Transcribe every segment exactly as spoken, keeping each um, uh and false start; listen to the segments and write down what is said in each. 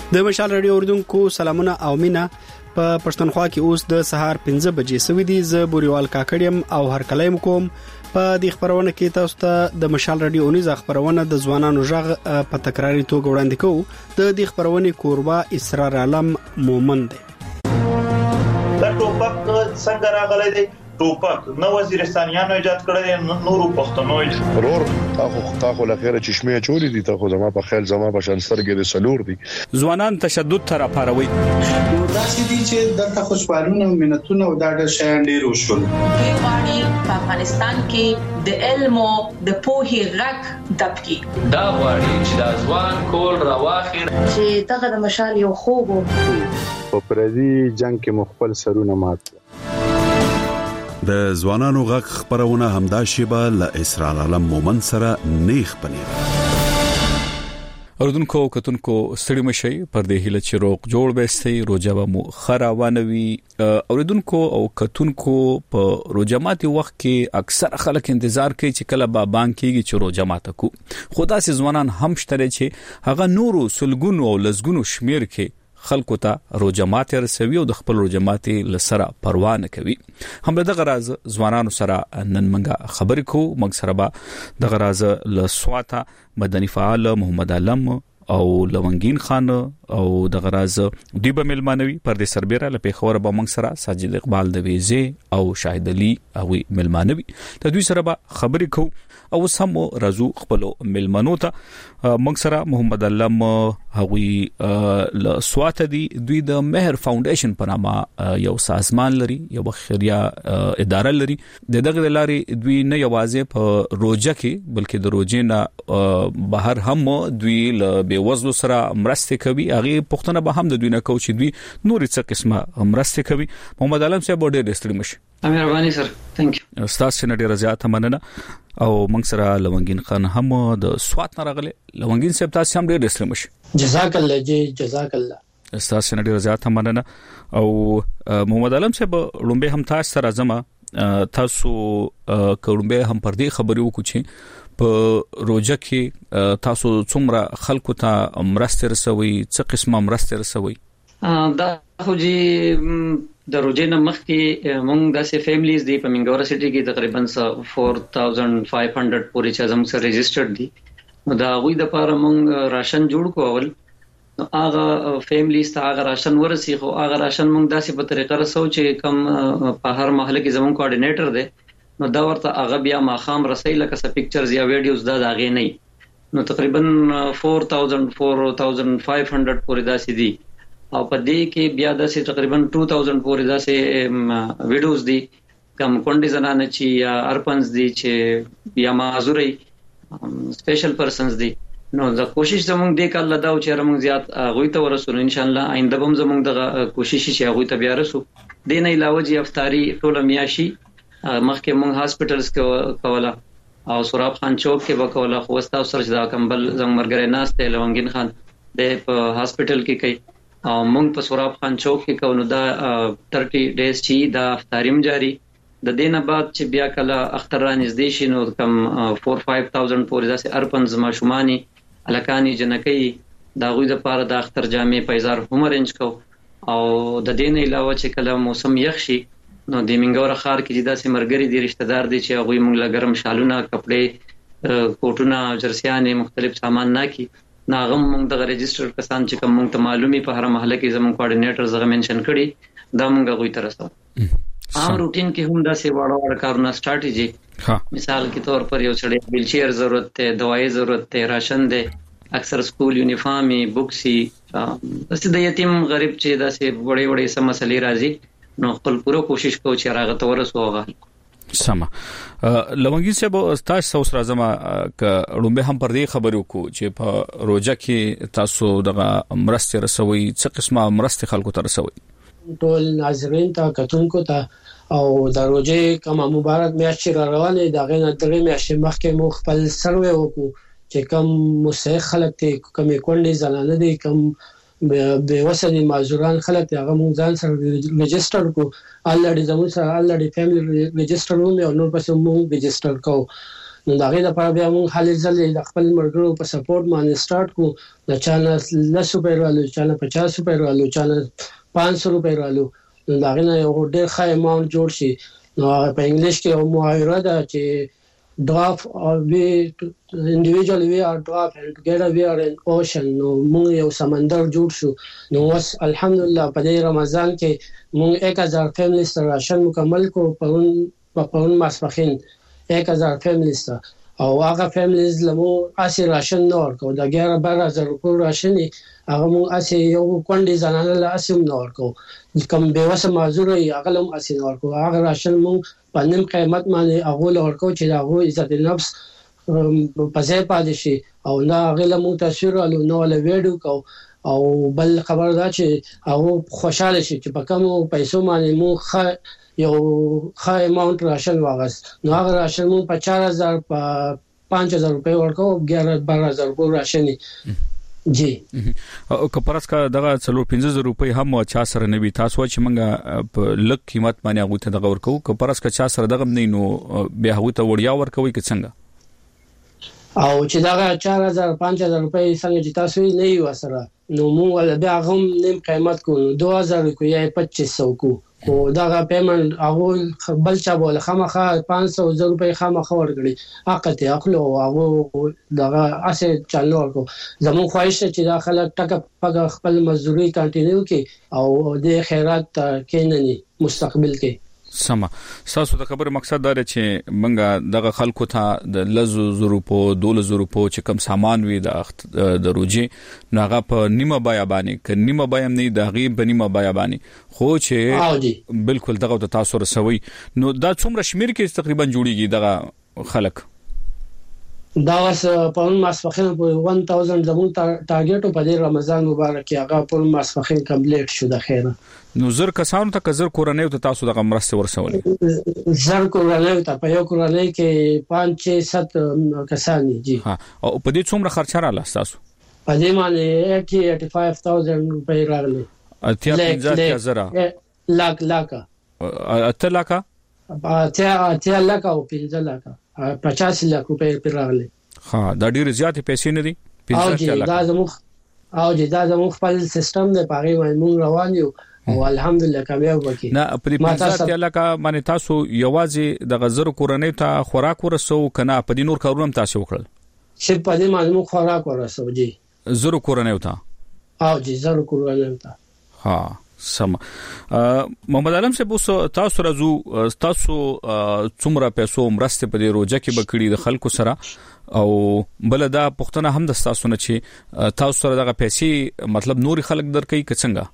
د مشال رادیو اوریدونکو سلامونه او مینا په پښتونخوا کې اوس د سهار پنځه بجې سوي دي. ز بوريوال کاکړیم او هر کلیم کوم په دې خبرونه کې تاسو ته د مشال رادیو اونیزه خبرونه د ځوانانو ژغ په تکراری توګه وړاندې کوو. د دې خبرونه کوربه اسرار عالم مومن دی. دا ټوپک څنګه راغلی دی؟ ټوپک نو وزیرستانیانو ایجاد کړی، نورو پښتنو ضرور تاسو تاسو لخيره چشمه چولې دي، تاسو زما په خیال زما په شانسترګې د سلور دي. ځوانان تشدد تر اپاروي دا چې دي چې د خوشحالونه او مننتونه او دا د شان ډیر وشول. کیوانی په افغانستان کې د علم او د پوهې غږ دبکی دا وړي چې د ځوان کول راواخیر چې دغه د مشال یو خوب په پردي جنگ کې مخبل سرونه مات. د ځوانانو غږ خبرونه همدا شیبه ل اسرار عالم مومن سره نیخ پنیر. اردوونکو کتونکو ستړي مشي پر دې هله چې روغ جوړ بهستي روجا مو خراوانوي. اردوونکو او کتونکو په روجماتي وخت کې اکثر خلک انتظار کوي چې کله با بانک کېږي چې روجمات کو. خدا سي ځوانان هم شته چې هغه نورو سلګونو او لزګونو شمیر کې خلکو ته روجمات رسوي او د خپل روجمات لسره پروا نه کوي. هم د غراز ځوانانو سره نن منګه خبرې کو. موږ سره به د غراز له سواته مدني فعال محمد علم او لونګین خان او د غراز دیبه ملمانوي پر د سربېره له پیښور به موږ سره ساجد اقبال د ویزه او شاهد علي او ملمانوي ته دوی سره به خبرې کو. او سم رازو خپل ملمنو ته موږ سره محمد علم هغوی ل سواته دي. دوی د مهر فاونډیشن په نامه یو سازمان لري، یو خیریه اداره لري. د دغه لاري دوی نه یوازې په روجه کې بلکې د روجې نه بهر هم دوی ل بیوزلو سره مرسته کوي. هغه پښتنه به هم د دوی نه کو چې دوی نور څه قسمه مرسته کوي. محمد علم صاحب ډېر ستړي مشي. مهرباني سر، ثانک یو. استاد سره ډېر زیات مننه. او موږ سره لونګین خان هم د سوات نه راغله. لونګین صاحب تاسو هم ډېر ستړي مشي. جزاک الله جی جزاک الله. استاد سره ډېر زیات مننه. او محمد علم صاحب لومبه هم تاسو سره زما تاسو کومبه هم پر دې خبرې وکړو چې په روجه کې تاسو څومره خلکو ته مرسته رسوي، څه قسمه مرسته رسوي؟ دا خو جی د روجې نه مخکې مونږ داسې فیملیز دی په منګورا سټي کې تقریبا four thousand five hundred پورې چې زموږ سره ريجسترډ دي. نو دا غوي د پاره مونږ راشن جوړ کوول. نو هغه فیملیز ته هغه راشن ورسي، خو هغه راشن مونږ داسې په طریقه رسو چې کم په هر محله کې زموږ کوارډینیټر دی. نو دا ورته هغه بیا ماخام رسي لکه څه پکچرز یا ویډیوز دا داغه نه. نو تقریبا four thousand four thousand five hundred پورې داسې دي. او په دې کې بیا داسې تقریبا two thousand پورې داسې ویډیوز دي کوم کونډي زنانه چې یا ارپنز دي چې یا معذوري سپیشل پرسنز دي. نو دا کوشش زموږ دې کال لدا او چې موږ زیات غوي ته ورسول ان شاء الله. آینده به زموږ د کوشش چې غوي ته بیا رسو. دې نه علاوه جی افطاری ټول میاشي مخکې موږ هاسپټلز کې کولا او سوراب خان چوک کې وکولا. خو وستا سره دا کمبل زموږ مرګره ناشته لونګین خان د په هاسپټل کې کوي او موږ په سوراب خان چوک کې کوو. دا thirty ډیز چې دا افطاریم جاری د دینه بعد چې بیا کله اختر را نږدې شي نو کم four five thousand پورې داسې ارپنز ماشومانی الکانی جنکی دا غوی د پاره د اختر جامې پیزار هم رنج کو. او د دینه علاوه چې کله موسم یخ شي نو د منګور خار کې داسې مرګري دي رشتہ دار دي چې غوی موږ لګرم شالونه کپڑے کوټونه جرسیانې مختلف سامان ناکي. ناغم موږ د ريجستر کسان چې کوم موږ ته معلومي په هر محله کې زموږ کوارډینیټر زغه منشن کړي دا موږ غوي ترسو. عام روټین کې هم دا سي واړه واړه کارونه سټریټجی مثال کے طور پر یو چړې ویل چیر ضرورت ته، دوايي ضرورت ته، راشن ده، اکثر سکول یونیفارمي بوکسي داسې د یتیم غریب چې داسې وړې وړې سم مسلې راځي نو خپل پوره کوشش کوو چې راغه ته ورسوغه. سما لونګي صاحب تاسو سره زما ک لومبه هم پر دې خبرو کو چې په روجه کې تاسو دغه مرسته رسوي، څه قسمه مرسته خلکو ته رسوي؟ ټول ناظرین ته کتونکو ته او د روجه کوم مبارک میاشت را روانه دا غنه درې میاشت مخکې مو خپل سروې وکړو چې کوم مسیح خلک ته کوم کونډي زنانه دي کوم به وسنی معذوران خلک هغه مونږ ځان سره ريجستر کو. الریډي زموږ سره الریډي فیملی ريجستر وو او نور پس مونږ ريجستر کو. نو دا غي د پر بیا موږ حل ځلې د خپل مرګرو په سپورټ باندې سٹارټ کو د چانه لس روپے رالو چانه پچاس روپے رالو چانه پانچ سو روپے رالو نو دا غي نه یو ډېر ښه اماونټ جوړ شي نو په انګلیش کې یو معایره ده چې drop or we individually we are drop and together we are in ocean نو موږ یو سمندر جوړ شو نو اوس الحمدلله په دې رمضان کې موږ एक हज़ार فیملیز ته راشن مکمل کو پرون پرون ماسپخین एक हज़ार فیملیز ته او هغه فیملیز لمو اسی راشن نور کو د ګیاره بارہ هزار روپو راشن هغه مو اسی یو کونډي زنانه له اسیم نور کو کوم به وسه معذور هغه لم اسی نور کو هغه راشن مو پنځم قیمت باندې هغه لور کو چې هغه عزت نفس په ځای پاتې شي او نه هغه له مو تصویر له نو له ویډیو کو او بل خبر دا چې هغه خوشاله شي چې په کوم پیسو باندې مو خ یو خای اماونټ راشن واغست نو هغه راشن مو په چار هزار په پنځه هزار روپے ورکو ګیاره بارہ هزار روپے راشن جی او کپرس کا دغه څلور پنځه زره روپۍ هم چا سره نوي تاسو چې منګه په لک قیمت باندې هغه ته دغه ورکو کپرس کا چا سره دغه نه نو بیا هغه ته وړیا ورکوي که څنګه او چې دغه چار هزار پنځه هزار روپۍ څنګه چې تاسو نه یو سره نو مو ول بیا هم نیم قیمت کو دو هزار کو یا پچیس سو کو او دغه پیمنٹ هغه بل چا بوله خامخه پنځه سوه روپۍ خامخه ورکړي حق ته اخلو هغه دغه اسه چالو ورکو زموږ خواهش چې دا خلک ټک پګ خپل مزدوري کنټینیو کې او د خیرات کیننی مستقبل کې سما تاسو د خبر مقصد دا چې منګه دغه خلکو ته د لزو زرو په دوله زرو په چې کم سامان وي د د روجي ناغه په نیمه بیا باندې ک نیمه بیا نه د غیب په نیمه بیا باندې خو چې بالکل دغه تاسو رسوي نو دا څومره شمیر کې تقریبا جوړیږي دغه خلک دا واس په ماسفخین په one thousand زمون ټارګټ په دې رمضان مبارک هغه په ماسفخین کمپلیټ شو د خیره نو زر کسانو ته کزر کورنۍ ته تاسو دغه مرسته ورسولې زر کورنۍ ته په یو کورنۍ کې پنځه سات کسان دي ها او په دې څومره خرچه رااله تاسو په دې باندې eighty five thousand روپۍ راغلي اتیا پنځه هزار لاک لاک اته لاک اتیا اتیا لاک او پنځه لاک پچاس لک روپے پر راغلي ها دا ډیر زیات پیسې نه دي پنځه لک دا زموږ او چې دا زموږ خپل سیستم دی پاره موږ روان یو او الحمدلله کامیاب وکړي نه په پنځه لک باندې تاسو یوازې د غزر کورنۍ ته خوراک ورسو کنه په دې نور کارونه تاسو وکړل چې په دې باندې موږ خوراک ورسو جی زر کورنۍ ته او جی زر کورنۍ ته ها سم محمد عالم صاحب اوس تاسو راځو تاسو څومره پیسو مرسته په دې روزه کې بکړي د خلکو سره او بل دا پښتنه هم د تاسو نه چې تاسو سره دغه پیسې مطلب نور خلک درکې کڅنګا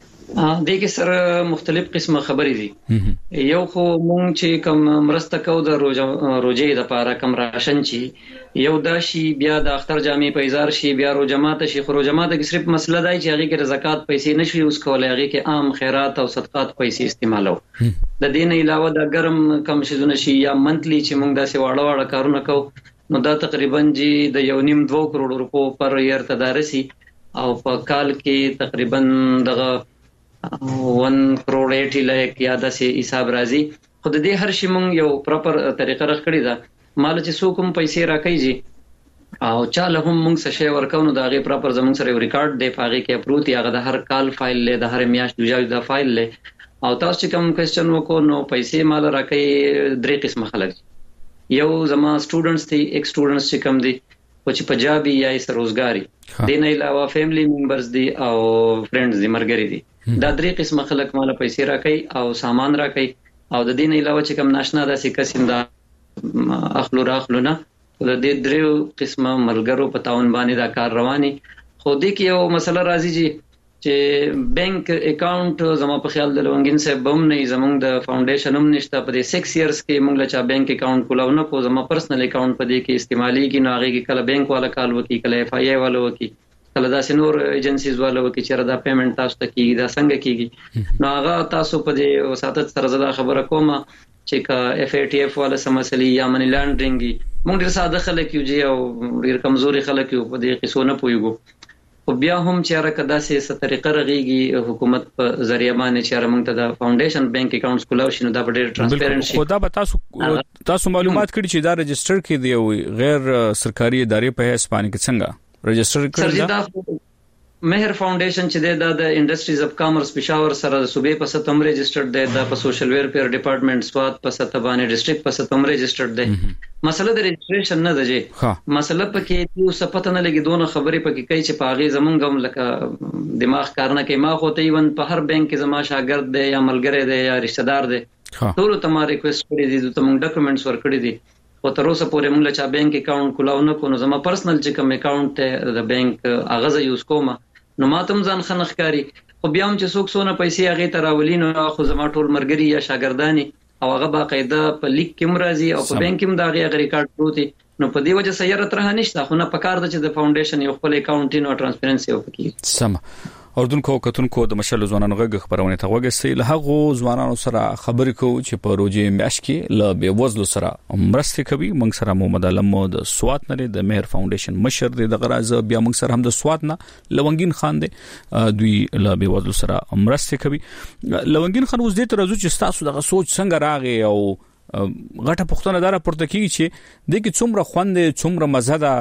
د کې سره مختلف قسمه خبرې دي یو خو مونږ چې کوم مرسته کو د روزه روزه د پاره کم راشن چی یو داشي بیا د اختر جامع پیزار شي بیا رو جماعت شي خو جماعت کې صرف مسله دی چې هغه کې زکات پیسې نشي اوس کولای هغه کې عام خیرات او صدقات پیسې استعمالو د دین علاوه د ګرم کم شیزونه شي یا منتلی چې مونږ داسې واړه واړه کارونه کوو نو دا تقریبا جی د یو نیم دوه کروڑ روپو پر یار تدارسي او په کال کې تقریبا دغه one کروڑ eighty لک یا داسې حساب راځي خو د دې هر شي مونږ یو پراپر طریقه راخړی دا مال چې څوک هم پیسې راکېږي او چاله هم مونږ څه شی ورکو نو دا غي پراپر زمونږ سره ریکارډ دی پاږي کې اپروت یا د هر کال فایل له د هر میاشت جوړ د فایل له او تاسو چې کوم کوېسچن وکړو نو پیسې مال راکې درې قسمه خلک یو زما سټوډنټس دي ایک سټوډنټس چې کوم دي او چې پنجابي یا سروزګاری د نه علاوه فیملی ممبرز دي او فرندز دي مرګري دي دا درې قسمه خلک مال پیسې راکې او سامان راکې او د دین علاوه چې کوم ناشنا داسې قسم دا اخلو راخلو نه د دې درو قسمه ملګرو په تاون باندې دا کار رواني خو دې کې یو مسله راځي چې بانک اکاؤنٹ زما په خیال د لونګین صاحب بم نه زمونږ د فاونډیشن هم نشته په دې six years کې موږ لچا بانک اکاؤنٹ کولاو نه کو زما پرسنل اکاؤنٹ په دې کې استعمالي کې نو هغه کې کله بانک والا کال وکي کله اف آی ای والا وکي کله دا سينور ایجنسیز والا وکي چې دا پیمنٹ تاسو ته کیږي دا څنګه کیږي نو هغه تاسو په دې وساتت سره زړه خبره کومه چې کا اف ای ټی اف والا سمسلی یا منی لانډرینګ موږ ډیر ساده خلک یو جی او ډیر کمزوري خلک یو په دې قصو نه پويګو خو بیا هم چې راکدا سي ست طریقه رغيږي حکومت په ذریعہ باندې چې موږ ته د فاونډیشن بانک اکاونټس کولاو شنو دا ډېر ترانسپیرنٹ شي. خو دا به تاسو تاسو معلومات کړئ چې دا رجستر کې دی غیر سرکاري ادارې په هیڅ باندې څنګه رجستر کړی دا؟ مهر فاونډیشن چې دا د انډستریز اف کامرس پېښور سره د صوبې په ستم رجسترډ دی، دا په سوشل ویلفیر ډپارټمنټ سواد په ستم باندې ډیسټریکټ په ستم رجسترډ دی. مسله د رجستریشن نه ده جی، مسله پکې یو صفته نه لګي دونه خبرې پکې کوي چې پاغي زمونږ هم لکه دماغ کارنه کوي. ما خو ته ایون په هر بانک کې زما شاګرد دی یا ملګری دی یا رشتہ دار دی، ټول ته ما ریکوست کړی دي ته موږ ډاکومېنټس ور کړی دي. او تر اوسه پورې موږ چې بانک اکاونټ کولاو نه کو نو زما پرسنل چې کوم اکاونټ ته د بانک اغاز یوز کوم نو ماتم ځان خنخ کاری. خو بیا هم چې څوک سونه پیسې هغه ته راولي نو خو زما ټول مرګري یا شاګردانی او هغه باقاعده په لیک کې مرضی او په بانک کې دا غي ریکارډ پروتي نو په دې وجه سره تر نه نشته. خو نه پکار د چې د فاونډیشن یو خپل اکاونټ نو ترانسپیرنسي وکړي. سم اردوونکو کتونکو د مشل ځوانانو غږ خبرونه ته وګورئ. له هغه ځوانانو سره خبرې کوو چې په روزي میاش کې له بیوزلو سره مرسته کوي. موږ سره محمد علم د سوات نه د مهر فاونډیشن مشر دی د غراز، بیا موږ سره هم د سوات نه لونګین خان دی، دوی له بیوزلو سره مرسته کوي. لونګین خان اوس دې تر ازو چې تاسو دغه سوچ څنګه راغی او غټه پښتون دره پورته کیږي چې د کې څومره خوند څومره مزه ده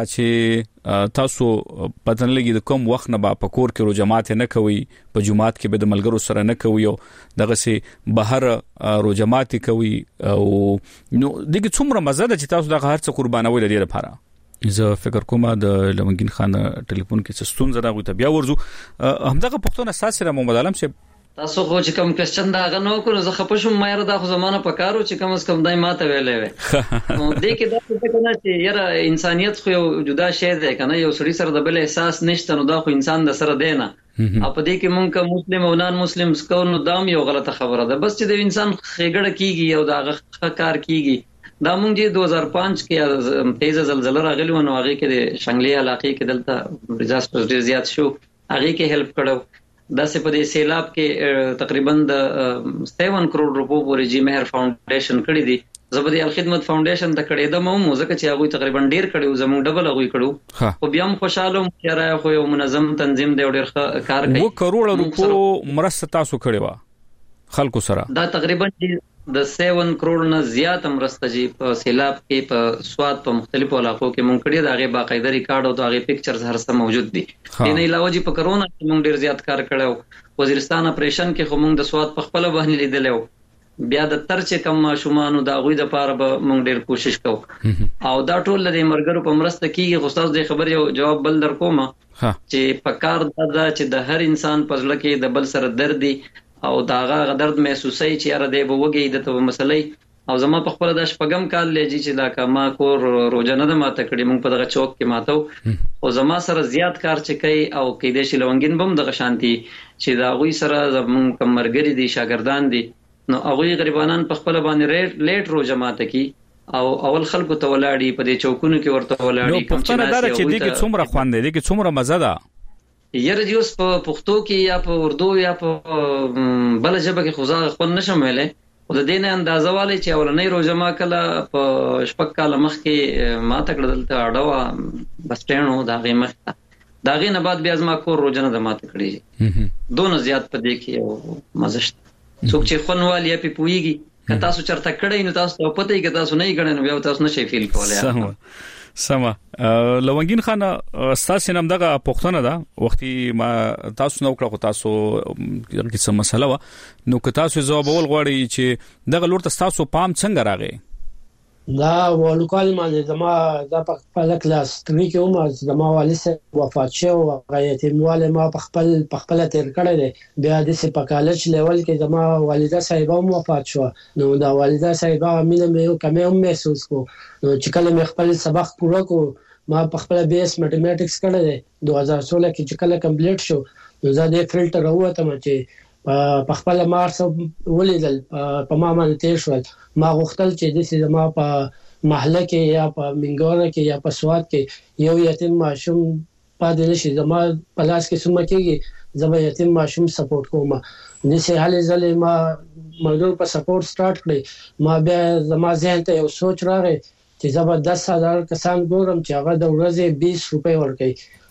چې تاسو پته نه لګي د کوم وخت نه په کور کې رو جماعت نه کوي، په جماعت کې به د ملګرو سره نه کوي او دغه سي بهر رو جماعت کوي او نو د کې څومره مزه ده چې تاسو دغه هر څه قربانوي لري لپاره. زه فکر کوم د لونګین خان ټلیفون کې څه ستونزه راغی ته بیا ورزو همدغه پښتون اساس سره محمد علم صاحب تاسو خو چې کوم کوېسچن دا غنو کړو زه خپه شوم مې را دا خو زمانه پکارو چې کوم اس کوم دای ماته ویلې وې نو دې کې دا څه کنه چې یاره انسانيت خو یو جدا شی دی کنه، یو سړي سره د بل احساس نشته نو دا خو انسان د سره دی نه. او په دې کې مونږ کوم مسلم او نان مسلم سکو نو دام یو غلطه خبره ده. بس چې د انسان خېګړه کیږي او دا غ کار کیږي دا مونږ چې دو هزار پنځه کې تیز زلزلہ راغلی و نو هغه کې د شنګلي علاقې کې دلته ډیزاستر ډیر زیات شو، هغه کې هیلپ کړو. دا سه په دې سیلاب کې تقریبا د سیون کروڑ روپو پورې جی مهر فاونډیشن کړی دی. زبدي الخدمت فاونډیشن د کړي د مو موزه چې هغه تقریبا ډیر کړي زموږ ډبل هغه کړو. خو بیا هم خوشاله م چې راي خو یو منظم تنظیم دی ډیر کار کوي. و کروڑ روپو مرسته تاسو کړي وا خلکو سره دا تقریبا د سیون کروڑ نه زیات مرسته جی په سیلاب کې په سواد په مختلفو علاقو کې مونږ کړی دا غي باقاعده ریکارډ او دا غي پکچرز هر څه موجود دي. ان علاوه جی په کرونا کې مونږ ډیر زیات کار کړو. وزیرستان اپریشن کې خو مونږ د سواد په خپل باندې لیدلو. بیا د تر چې کم شومانو دا غوي د پاره به مونږ ډیر کوشش کوو او دا ټول د مرګرو په مرسته کېږي. خو تاسو د خبر یو جواب بل در کوم چې په کار دا چې د هر انسان په ځل کې د بل سره درد دی او داغه درد محسوسي چې یاره دی به وګي د تو مسلې او زما په خپل د شپږم کال لږی چې دا کما کور روزه نه ماته کړی مونږ په دغه چوک کې ماتو او زما سره زیات کار چې کوي او کې د شلونګین بم دغه شانتي چې دا غوي سره زمون کمرګری دي شاګردان دي نو هغه غریبانان په خپل باندې لیټ روزه ماته کی او اول خلکو ته ولاړی په دې چوکونو کې ورته ولاړی کوم چې نه چې دې کې څومره خوند دی کې څومره مزه ده. یره جوس په پښتو کې یا په اردو یا په بل ژبه کې خوځا خپل نشم ویلې. او د دې نه اندازه والی چې اولنې روزه ما کله په شپږ کال مخ کې ما تکړه دلته اډوا بس ټرینو دا غي مخ دا غي نه بعد بیا زما کور روزه نه د ماته کړی دونه زیات په دې کې او مزشت څوک چې خونوال یا په پويږي که تاسو چرته کړی نو تاسو ته پته کې تاسو نه یې کړی نو بیا تاسو نشئ فیل کولای. سما لونګین خان تاسو نام دغه پښتنه ده وختي ما تاسو نو کړو تاسو کې څه مسله و نو که تاسو جواب ول غواړي چې دغه لور تاسو پام څنګه راغی؟ دا ولکل باندې زما د خپل کلاس ترې کې هم زما والد سره وفات شو او غایت مواله ما په خپل په خپل تیر کړی دی. بیا د سه په کالج لیول کې زما والده صاحبہ هم وفات شو نو دا والده صاحبہ مینه مې کوم هم محسوس کو نو چې کله مې خپل سبق پوره کو ما په خپل بیس میتھمیټکس کړی دی دوه هزار سولہ کې چې کله کمپلیټ شو نو زه د فلټر وروته ما چې په خپل مارس ولیدل په ما باندې تیر شو. ما غوښتل چې د سیمه په محله کې یا په منګور کې یا په سواد کې یو یتیم ماشوم پاتې نشي. زما په لاس کې سم کېږي زما یتیم ماشوم سپورټ کوم د سه حالې ځلې ما مګر په سپورټ سٹارټ کړی. ما بیا زما ذهن ته یو سوچ راغی چې زما دس هزار کسان ګورم چې هغه د ورځې بیس روپۍ ورکړي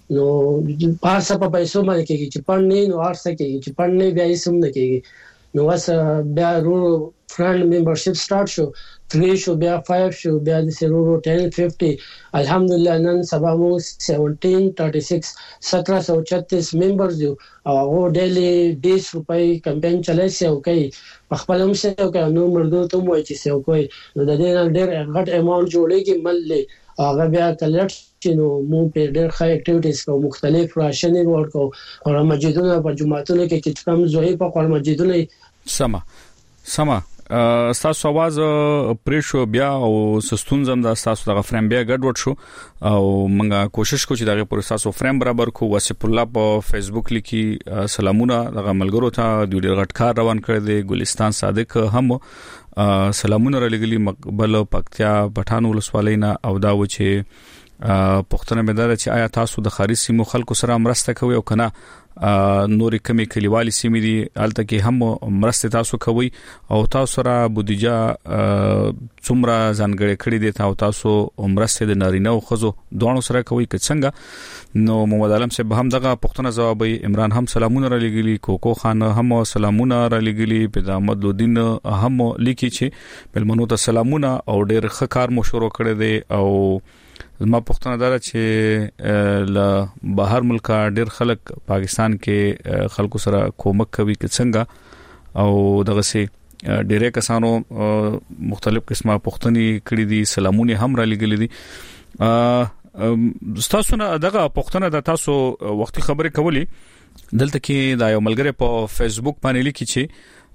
نو پارسه په پیسو باندې کېږي چې پړنې نو ارسه کېږي چې پړنې بیا یې سم نه کېږي نو واس بیا رو فرند ممبرشپ سٹارټ شو three شو بیا five شو بیا د سرورو ten fifty الحمدلله نن سبا مو seventeen thirty-six seventeen thirty-six ممبرز یو او هغه ډیلی بیس روپۍ کمپاین چلای سي او کوي په خپل هم سي او نو مرګو ته مو چې سي او کوي نو د دې نه ډېر غټ اماونت جوړيږي ملي هغه بیا کلټ چې نو مو په ډېر ښه اکټیویټیز کو مختلف راشنې ورکو او مسجدونو په جمعهتونو کې چې کوم زوی په قرآن مسجدونو سما سما تاسو आवाज پریشو بیا او سستون زم د تاسو د فریم بیا ګډوډ شو او موږ کوشش کوو چې دغه پر تاسو فریم برابر کو واسف الله په فیسبوک لیکي سلامونه دغه ملګرو ته د ډیر غټکار روان کړی دی ګلستان صادق هم سلامونه را لګلی مقبل پکتیا پټان ولسوالینا او دا و چې پښتنه مدار چې آیا تاسو د خارجي سیمو خلکو سره مرسته کوي او کنه نورې کمی کلیوالي سیمې دي الته کې هم مرسته تاسو کوي او تاسو را بودیجه څومره ځانګړې کړې دي تاسو مرسته د نارینه او خزو دوه سره کوي که څنګه نو محمد عالم صاحب هم دغه پښتنه جوابي عمران هم سلامونه را لګلی کوکو خان هم سلامونه را لګلی پیدا احمد لودین هم لیکي چې بلمنو ته سلامونه او ډېر ښه کار مو شروع کړی دی او زما پښتنه دار چې ل بهر ملک ډېر خلک پاکستان کې خلکو سره کومک کوي که څنګه او دغه سي ډېر کسانو مختلف قسمه پښتني کړي دي سلامونه هم را لګلې دي تاسو نه دغه پښتنه د تاسو وختي خبرې کولې دلته کې دا یو ملګری په فیسبوک باندې لیکي چې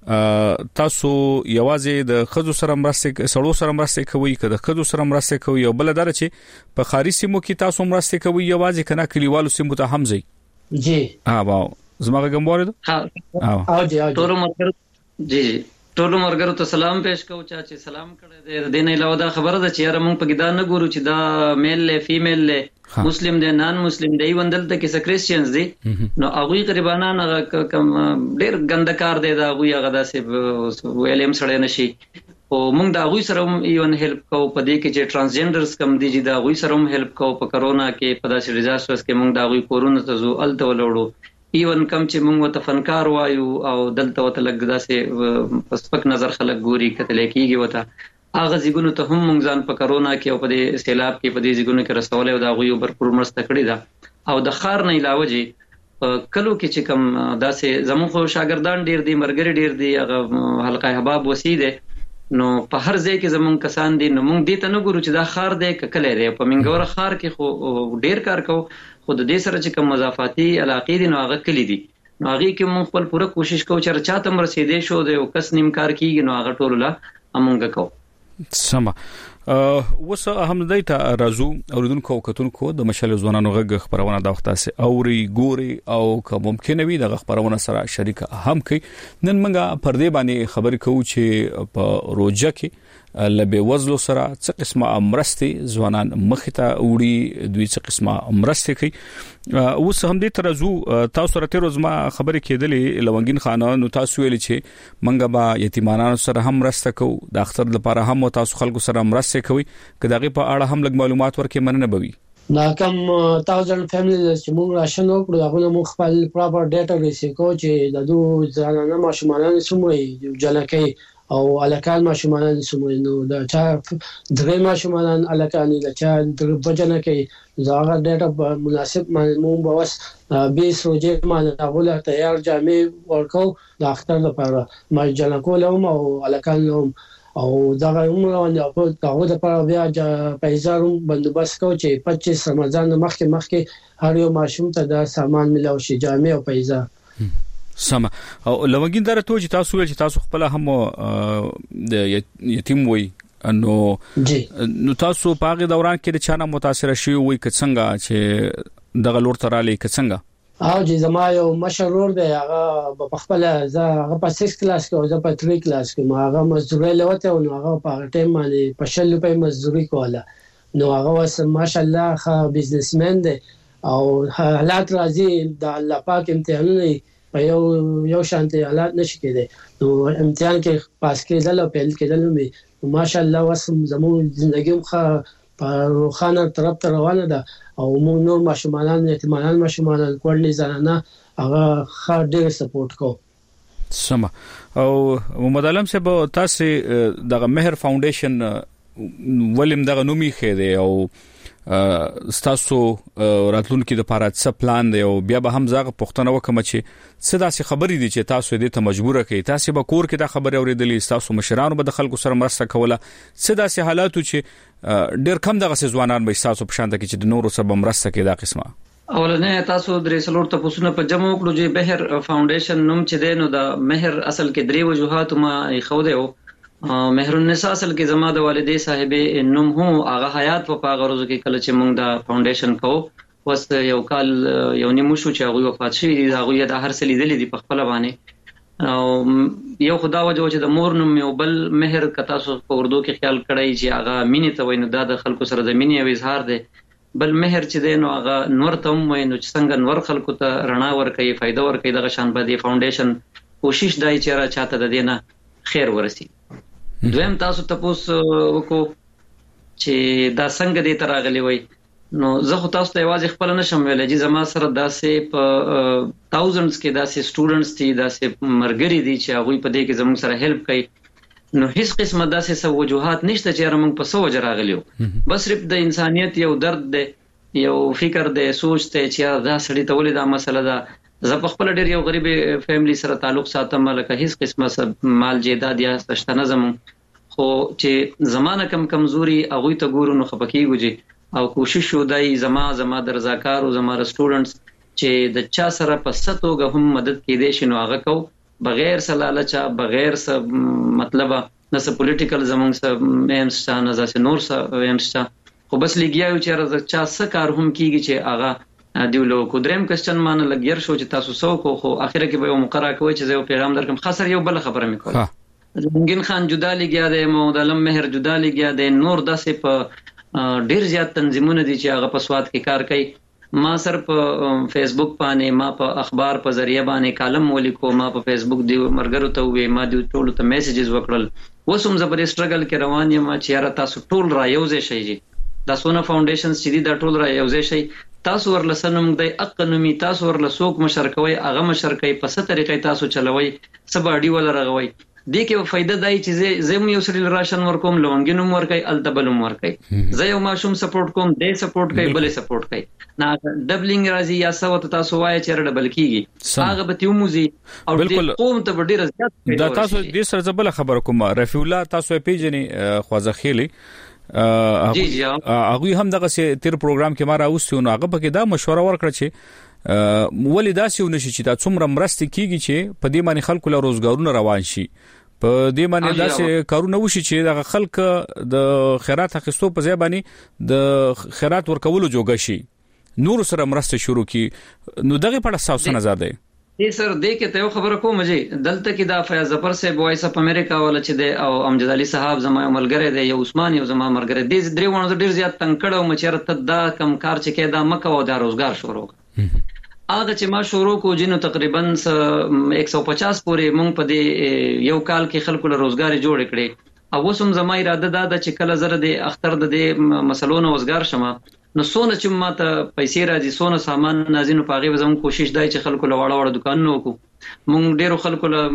تاسو یوازې د خزو سره مرسته سړو سره مرسته کوي که د خزو سره مرسته کوي او بل دره چې په خارجي سیمو کې تاسو مرسته کوي یوازې کنه کلیوالو سیمو ته هم ځي جی ها واو زما کوم وره ها او جی ټول مرګ جی جی ټول مرګرو ته سلام پېښ کوم چې سلام کړه د دین علاوه دا خبره ده چې یاره مونږ په ګدا نه ګورو چې دا میل له فیمیل له مسلم دي نان مسلم دی وندل ته کې کرسچنز دي نو هغه غریبانان کم ډېر ګندکار دي دا هغه هغه داسې ویلیم سره نشي او مونږ دا هغه سره ایون هیلپ کوو په دې کې چې ترانسجنډرز کم دي چې دا هغه سره هیلپ کوو په کرونا کې په داسې ډیزاسترز کې مونږ دا هغه کورونه ته زو الته ولوړو ایون کم چې موږ ته فنکار وایو او دلته وته لګ داسې پسپک نظر خلک ګوري کتل کېږي وته اغه زیګونو ته هم موږ ځان په کرونا کې او په دې سیلاب کې په دې زیګونو کې رسولې او دا غوي برپور مرسته کړې ده او د خار نه علاوه جي کلو کې چې کم داسې زموږ خو شاګردان ډیر دي مرګري ډیر دي هغه حلقه احباب وسیده نو په هر ځای کې زموږ کسان دي نو موږ دې ته نه ګورو چې دا خار دی ککلې لري په منګور خار کې خو ډیر کار کوو خو د دې سره چې کوم مضافاتي علاقې دي نو هغه کلی دي نو هغه کې موږ خپل پوره کوشش کوو چې چاته مرسیدې شو د یو کس نیم کار کیږي نو هغه ټول لا امونګه کوو سما وسه اهم دی ته رازو اوریدونکو کتونکو د مشال ځوانانو غږ خبرونه د وخت سه اوري ګوري او که ممکن وي د خبرونه سره شریک هم کوي نن موږ پر دې باندې خبرې کوو چې په روجه کې لبه وزلو سره څه قسمه امرستي ځوانان مخ ته وړي دوی څه قسمه امرستي کوي اوس هم دې ترازو تاسو سره تیر ورځ ما خبرې کېدلې لونګین خانه نو تاسو ویل چې منګه با یتیمانانو سره هم مرسته کوو د اختر لپاره هم تاسو خلکو سره مرسته کوي کداغه په اړه هم لږ معلومات ورکې مننه بوي نا کم تاوزند فیملی چې موږ راشن وکړو هغه موږ خپل پراپر ډیټا ریسیکو چې د دوه ځانانه ماشومان سموي جلکې او الکان ماشومان سموي نو دا چا درې ماشومان الکان د چا د بجنه کې زاغه ډیټا مناسب مو بوس بیس روزه ما غوله تیار جامع ورکو د اختر لپاره ما جلکولم او الکان او دا عمره باندې په هغه د پر بیا پیسې بندوبست کو چې پچیس رمضان مخکې مخکې هر یو ماشوم ته دا سامان ملو شي جامع او پیسې سم او لوګین درته چې تاسو ول چې تاسو خپل هم د یتیم وي نو نو تاسو په هغه دوران کې د چانه متاثر شوی وي که څنګه چې دغه لور تراله کې څنګه او چې زما یو مشرور دی هغه په خپل زه هغه په six کلاس کې او زه په three کلاس کې ما هغه مزدوري لوته او هغه په ټیم باندې په شل په مزدوري کوله نو هغه وس ماشاءالله ښه بزنسمن دی او حالات راځي د الله پاک امتحانونه په یو یو شانتي حالات نشي کېده نو امتحان کې پاس کېدل او پیل کېدل مې ماشاءالله وس زموږ ژوندۍ ښه په روخانه طرف ته روانه ده او موږ نور ماشومان یتیمان ماشومان کورنۍ زنانه هغه ښه ډېر سپورټ کوو. سم او محمد علم صاحب تاسو دغه مهر فاونډیشن ولیم دغه نومي خېده او ستاسو راتلونکو د لپاره څه پلان دی او بیا به هم زغه پښتنه وکم چې څه داسې خبرې دي چې تاسو دې ته مجبور کړئ تاسو به کور کې دا خبره اوریدلې تاسو مشرانو به د خلکو سره مرسته کوله څه داسې حالاتو چې ډېر کم دغه ځوانان به تاسو په شان کې چې د نورو سره مرسته کوي دا قسمه. اولنه تاسو درې سلور ته پوښتنه په جمع وکړو چې بهر فاونډیشن نوم چې دی نو د مهر اصل کې درې وجوهات ما خو دی او مهر النساء اصل کې زما د والدې صاحبې نوم هو هغه حیات په پاغه روزو کې کله چې موږ د فاونډیشن کوو وس یو کال یو نیمه شو چې هغه وفات شوی دی هغه د هر څه لیدلې دی په خپل باندې او یو خدا وجه چې د مور نوم یو بل مهر کتا سو په اردو کې خیال کړی چې هغه مینې ته ویني د خلکو سره د مینې او اظهار دی بل مهر چې دی نو هغه نور ته ویني چې څنګه نور خلکو ته رڼا ورکوي فائدہ ورکوي د شان باندې فاونډیشن کوشش دای چې را چاته د دینه خیر ورسي. دویم تاسو تاسو وکړو چې دا څنګه دې تراغلی وای نو زه خو تاسو ته یوازې خپل نشم ویلای چې زما سره داسې په تاوزندز کې داسې سټوډنټس دي داسې مرګري دي چې هغه په دې کې زموږ سره هیلپ کوي نو هیڅ قسمه داسې څه وجوهات نشته چې موږ په سو جراغلیو بس صرف د انسانيت یو درد دی یو فکر دی سوچ ته چې دا سړی ته ولې دا مسله ده زه په خپل ډېر یو غریب فیملی سره تعلق ساتم لکه هیڅ قسمه مال جیداد یا شتنه زمو خو چې زمانه کم کمزوري هغه ته ګورو نو خپکیږي او کوشش ودای زما زما د رضاکار او زما سټوډنټس چې د چا سره په ستوګه هم مدد کړي شي نو هغه کو بغیر سلالچا بغیر س مطلب نه س پولیټیکل زمونږ س ایمس نه ځکه نور س ایمس خو بس لګیاو چې راځه چا س کار هم کیږي چې هغه دیولو کو دریم کوېسچن مان لګیر شو چې تاسو سو کو خو اخره کې به یو مقرره کوي چې یو پیغام درکم خاصر یو بل خبره میکول زنګین خان جدا لګیا دی محمد علم مهر جدا لګیا دی نور داسې په ډیر زیات تنظیمونه دي چې هغه په سواد کې کار کوي ما سر په فیسبوک باندې ما په اخبار په ذریعہ باندې کالم ولیکو ما په فیسبوک دی مرګرو ته وې ما دی ټول ته میسجز وکړل وسوم زبر سټرګل کې روان یم چې را تاسو ټول را یوځې شي دا سونه فاونډیشن چې دا ټول را یوځې شي تاسو ورلسنم د اقنومي تاسو ورلسوک مشرکوي هغه مشرکای په ست طریقې تاسو چلوي سباډي ول رغوي دې کې فائدہ دای چې زم یو سړي راشن ورکوم لونګینوم ورکای التبلم ورکای زه یو ماشوم سپورټ کوم دې سپورټ کوي بلې سپورټ کوي نه ډبلینګ راځي یا سوت تاسو وای چې ډبل کیږي هغه به تیوموزي او دې قوم ته ډیر زیات دا تاسو دې سره زبل خبر کوم رفیع الله تاسو پیژنې خوازه خېلی جی جی هغه هم دغه تیر پروګرام کې ما راوستو نو هغه پکې دا مشوره ورکړه چې ولې داسې ونشي چې دا څومره مرسته کیږي چې په دې باندې خلکو له روزګارونه روان شي په دې باندې داسې کارونه وشي چې دغه خلک د خیرات اخیستو په ځای باندې د خیرات ورکولو جوګه شي نور سره مرسته شروع کی نو دغه په اړه تاسو نظر دی دې سر دې کې ته یو خبره کوم چې دلته کې دا فیاض ظفر سے وایس اپ امریکا ولا چې دی او امجد علي صاحب زما ملګری دی یو عثمان یو زما ملګری دی درې ونه ډیر زیات تنکړو مچرته دا کم کار چې کې دا مکه او دا روزګار شروع هغه چې ما شروع کو جنو تقریبا ایک سو پچاس پورې مونږ په دې یو کال کې خلکو له روزګار جوړ کړي او وسوم زما اراده دا د چې کله زره د اختر د دې مسلونو وزګار شمه نو سونه چې ماته پیسې راځي سونه سامان نازینو پاغي وزم کوشش دای چې خلکو لواړه وړ دکانونو کو مونږ ډیرو خلکو له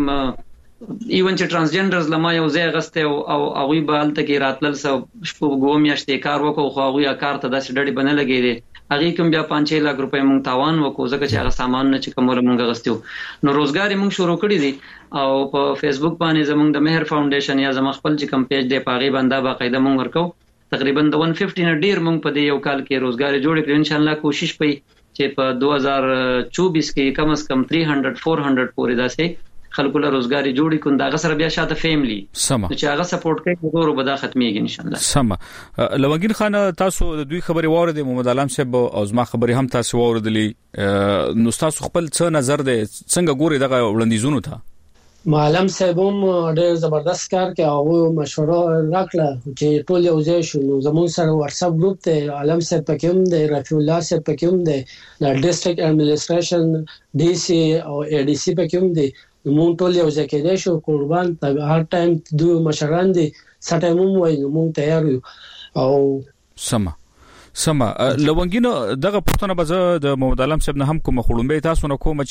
ایون چې ترانسجندرز لما یو ځای غسته او هغه به الته کې راتلل سو شپږ ګوم یاشتې کار وکړو خو هغه کار ته داسې ډډې بنه لګېده هغه کوم بیا پانچ لک روپۍ مونږ تاوان وکړو ځکه چې هغه سامان نه چې کوم مونږ غستیو نو روزګار مونږ شروع کړی دي او په فیسبوک باندې زمونږ د مهر فاونډیشن یا زموږ خپل چې کم پیج دی پاغي باندې باقاعده مونږ ورکو تقریبا د one fifty نه ډیر مونږ په دې یو کال کې روزګار جوړ کړو ان شاء الله کوشش پي چې په دو هزار چوبیس کې کم از کم تین سو چار سو پورې داسې خلکو له روزګار جوړی کوم دا سره بیا شاته فیملی چې هغه سپورټ کوي ورو به دا ختميږي ان شاء الله سم لوګین خان تاسو د دوی خبري واورید محمد علم صاحب او زما خبري هم تاسو واوردلې نو تاسو خپل څه نظر دی څنګه ګوري دغه وړاندیزونه ته معلم صاحب هم ډېر زبردست کار کوي او مشوره راکړه چې ټول یو ځای شو نو زموږ سره واتس اپ ګروپ ته عالم صاحب پکې هم دی رفیع الله صاحب پکې هم دی د ډیسټریکټ اډمنسټریشن ډي سي او اي ډي سي پکې هم دی مونږ ټول یو ځای کې شو قربان ته هر ټایم دوه مشران دي سټایم هم وایي مونږ تیار یو او سم سم لونګینو دغه پښتنه به د محمد علم صاحب نه هم کوم خړومبه تاسو نه کوم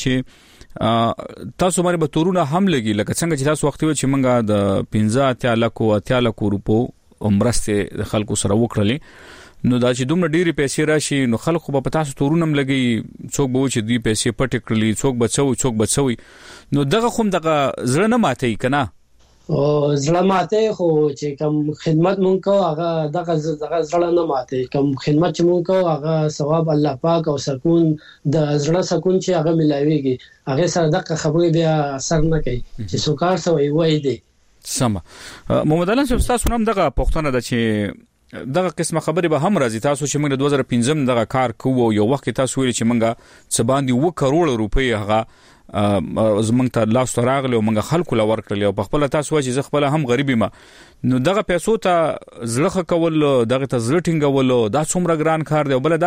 چې تاسو باندې به تورونه هم لګي لکه څنګه چې تاسو وخت و چې منګه د پنځه اتیا لکو اتیا لکو روپو عمرسته خلکو سره وکړلې نو دا چې دومره ډېری پیسې راشي نو خلکو به تاسو تورونه هم لګي څوک به چې دوی پیسې پټ کړلې څوک بچو څوک بچوي نو دغه خوم دغه زړه نه ماتي کنه او زړه ماته خو چې کوم خدمت مونږ کو هغه دغه دغه زړه نه ماته کوم خدمت چې مونږ کو هغه ثواب الله پاک او سکون د زړه سکون چې هغه ملایويږي هغه سره دغه خبرې بیا اثر نه کوي چې سوکار سوی وای دی سم محمد علم صاحب تاسو هم دغه پښتنه د چې دغه قسمه خبرې به هم راځي تاسو چې موږ د دوه زره پنځم دغه کار کوو یو وخت تاسو ویل چې موږ څه باندې و کروڑ روپۍ هغه زمونږ ته لاس ته راغلی او موږ خلکو لا ورکړل او په خپل تاسو چې زه خپل هم غریبی ما نو دغه پیسو ته زړه کول دغه ته زړه ټینګول دا څومره ګران کار دی بل دا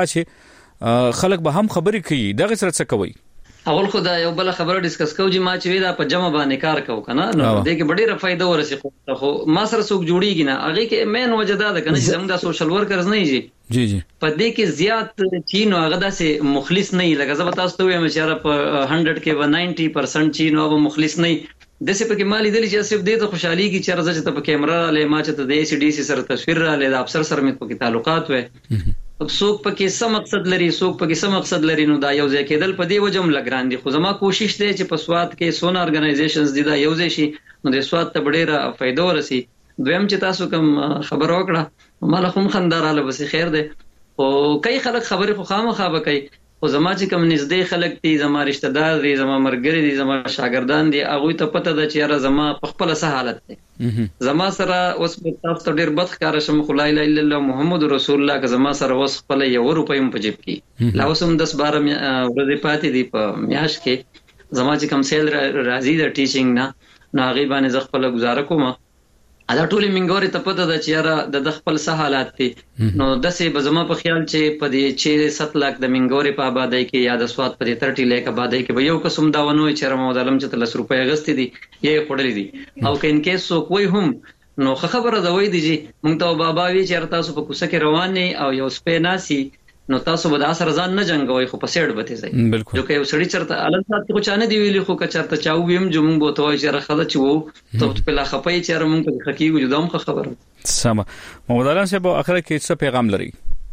چې خلک به هم خبرې کوي دغه سره څه کوي اول خو دا یو بل خبره ډیسکس کوو چې ما چې وی دا په جمع باندې کار کوو کنه نو دې کې ډېره فائدہ ورسې خو ما سره څوک جوړیږي نه هغه کې مین وجه دا ده کنه چې زموږ د سوشل ورکرز نه یي جی جی په دې کې زیات چینو هغه داسې مخلص نه لګا زه تاسو ته وایم چې را په هندرد کې و نائنټي پرسنټ چینو هغه مخلص نه دسه په کې مالی دلی چې صرف دې ته خوشحالي کې چې راځي ته په کیمرا له ما چې ته د ای سی ډی سی سره تصویر را له افسر سره مې په کې تعلقات وې څوک پکې سم مقصد لري څوک پکې سم مقصد لري نو دا یو ځای کېدل په دې وجم لګران دي خو زما کوشش دی چې په سواد کې سونه ارګنایزیشنز دي دا یو ځای شي نو د سواد ته ډېره فائدہ ورسي دویم چې تاسو کوم خبر وکړه مال هم خندراله بس خیر دی او کای خلک خبرې خو خامخا به کوي خو زما چې کوم نږدې خلک دي زما رشتہ دار دي زما مرګري دي زما شاګردان دي هغه ته پته ده چې را زما په خپل سه حالت دي زما سره اوس په تاسو ډیر بد ښکار شم خو لا اله الا الله محمد رسول الله که زما سره اوس خپل یو روپیم په جیب کې لا اوسم دس بارہ ورځې پاتې دي په میاش کې زما چې کوم سیل راځي د ټیچینګ نه نو هغه باندې ز خپل گزاره کوم ادا ټولې منګوري ته پته ده چې را د خپل سه حالات دي نو دسه به زما په خیال چې په دې چې سات لاک د منګوري په آبادی کې یا د سواد په دې تیس لاک آبادی کې به یو قسم دا ونوي چې محمد علم چې تلس روپۍ غستې دي یې خړلې دي او کین کې سو کوی هم نو خبره ده وای دي چې مونږ ته بابا وی چې تاسو په کوڅه کې روان نه او یو سپې ناسي نو تاسو به د اثر ځان نه جنگوي خو په سیډ بته ځي جو که یو سړی چرته علم سات کو چانه دی ویلی خو که چرته چاو ویم جو مونږ بوته وای چې راخه چې وو ته په لا خپای چې مونږ په حقیقت جو دم خبره سم محمد علم صاحب اخر کې څه پیغام لري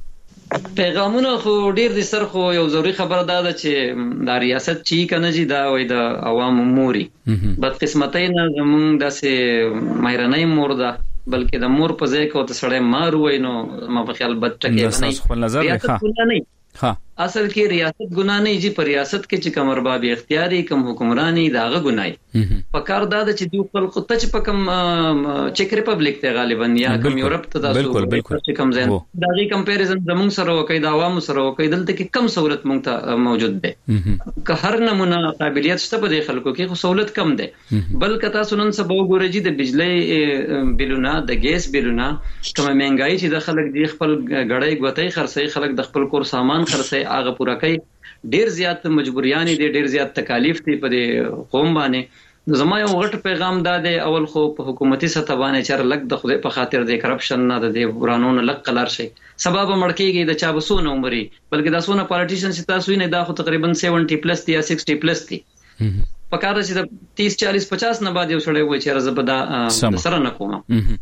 پیغامونه خو ډیر دي سر خو یو ضروري خبره ده چې د ریاست چی کنه جی دا وای د عوام موري بد قسمتای نه زمونږ داسې مایرنۍ مور ده بلکې د مور په ځای کې ته سړی مار وای نو ما په خیال بد ټکي نه خپل نظر نه ها اصل کې ریاست ګنا نه جی پر ریاست کې چې کوم ارباب اختیاري کوم حکمراني داغه ګنای په کار دا چې دوی خپل خطه چې په کوم چک ریپبلیک ته غالبا یا کوم یورپ ته تاسو چې کوم ځای داغي کمپیریزن زموږ سره وکي دا عوام سره وکي دلته کې کم سہولت مونږ ته موجود ده که هر نمونه قابلیت شته په خلکو کې خو سہولت کم ده بلکې تاسو نن سبا وګورئ چې د بجلی بلونه د ګیس بلونه کوم مهنګای چې د خلک دی خپل غړۍ غوتای خرڅي خلک د خپل کور سامان خرڅي هغه پورا کوي ډیر زیات مجبوریان دي ډیر زیات تکالیف دي په قوم باندې زما یو غټ پیغام داده اول خو په حکومتي سطح باندې چر لګ د خدای په خاطر د کرپشن نه د ورانونو لګ قلار شي سبب مړکیږي د چا بسونه عمرې بلکې د سونه پالیټیشن چې تاسو نه دا خو تقریبا سیونټي پلس دي یا سکسټي پلس دي په کار چې د تیس چالیس پچاس نه بعد یو سړی وای چې زبدا سره نه کوم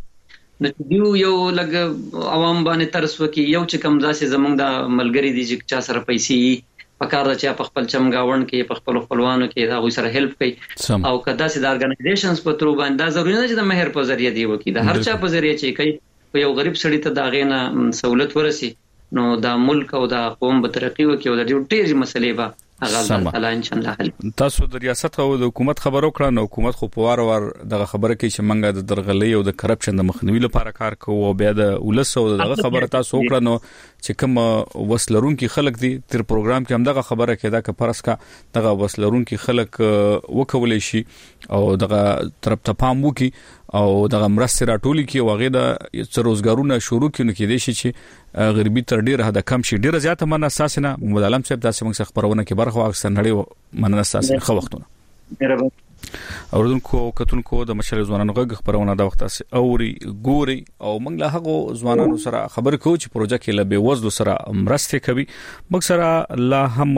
نو دیو یو لګ عوام باندې ترس وکي یو چې کم ځاسه زمونږ د ملګری دي چې چا سره پیسې پکار دا چې په خپل چمګاون کې په خپل خپلوانو کې دا غوي سره هیلپ کوي او کدا چې د ارګنایزیشنز په تر باندې دا ضروري نه چې د مهر په ذریعہ دی وکي د هر چا په ذریعہ چې کوي یو غریب سړی ته دا غینه سہولت ورسي نو دا ملک او دا قوم به ترقی وکي او د ډېر مسلې به هغه الله ان شاء الله حل تاسو د ریاست او د حکومت خبرو کړه نو حکومت خو په وار وار دغه خبره کوي چې منګه د درغلۍ او د کرپشن د مخنیوي لپاره کار کوي او بیا د ولس او دغه خبره تاسو وکړه نو چې کوم وسلرونکو خلک دي تر پروګرام کې هم دغه خبره کېده ک پرسکا دغه وسلرونکو خلک وکولې شي او دغه طرف ته پام وکي او دغه مرسته راټولي کې واغې د روزګارونه شروع کینو کې دي چې غریبي تر ډیره حد کم شي ډیره زیاته من اساس نه محمد علم صاحب داسې موږ خبرونه کې برخه واخستن نړۍ من اساس خو وختونه اوردونکو کتونکو د مشر ځوانانو غږ خبرونه د وخت اس اوري ګوري او موږ له هغه ځوانانو سره خبر کوو چې پروژه کې له بي وزلو سره مرسته کوي موږ سره لا هم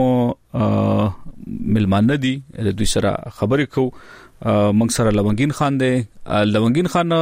ملمانه دي د دوی سره خبرې کوو موږ سره لونګین خان دی لونګین خان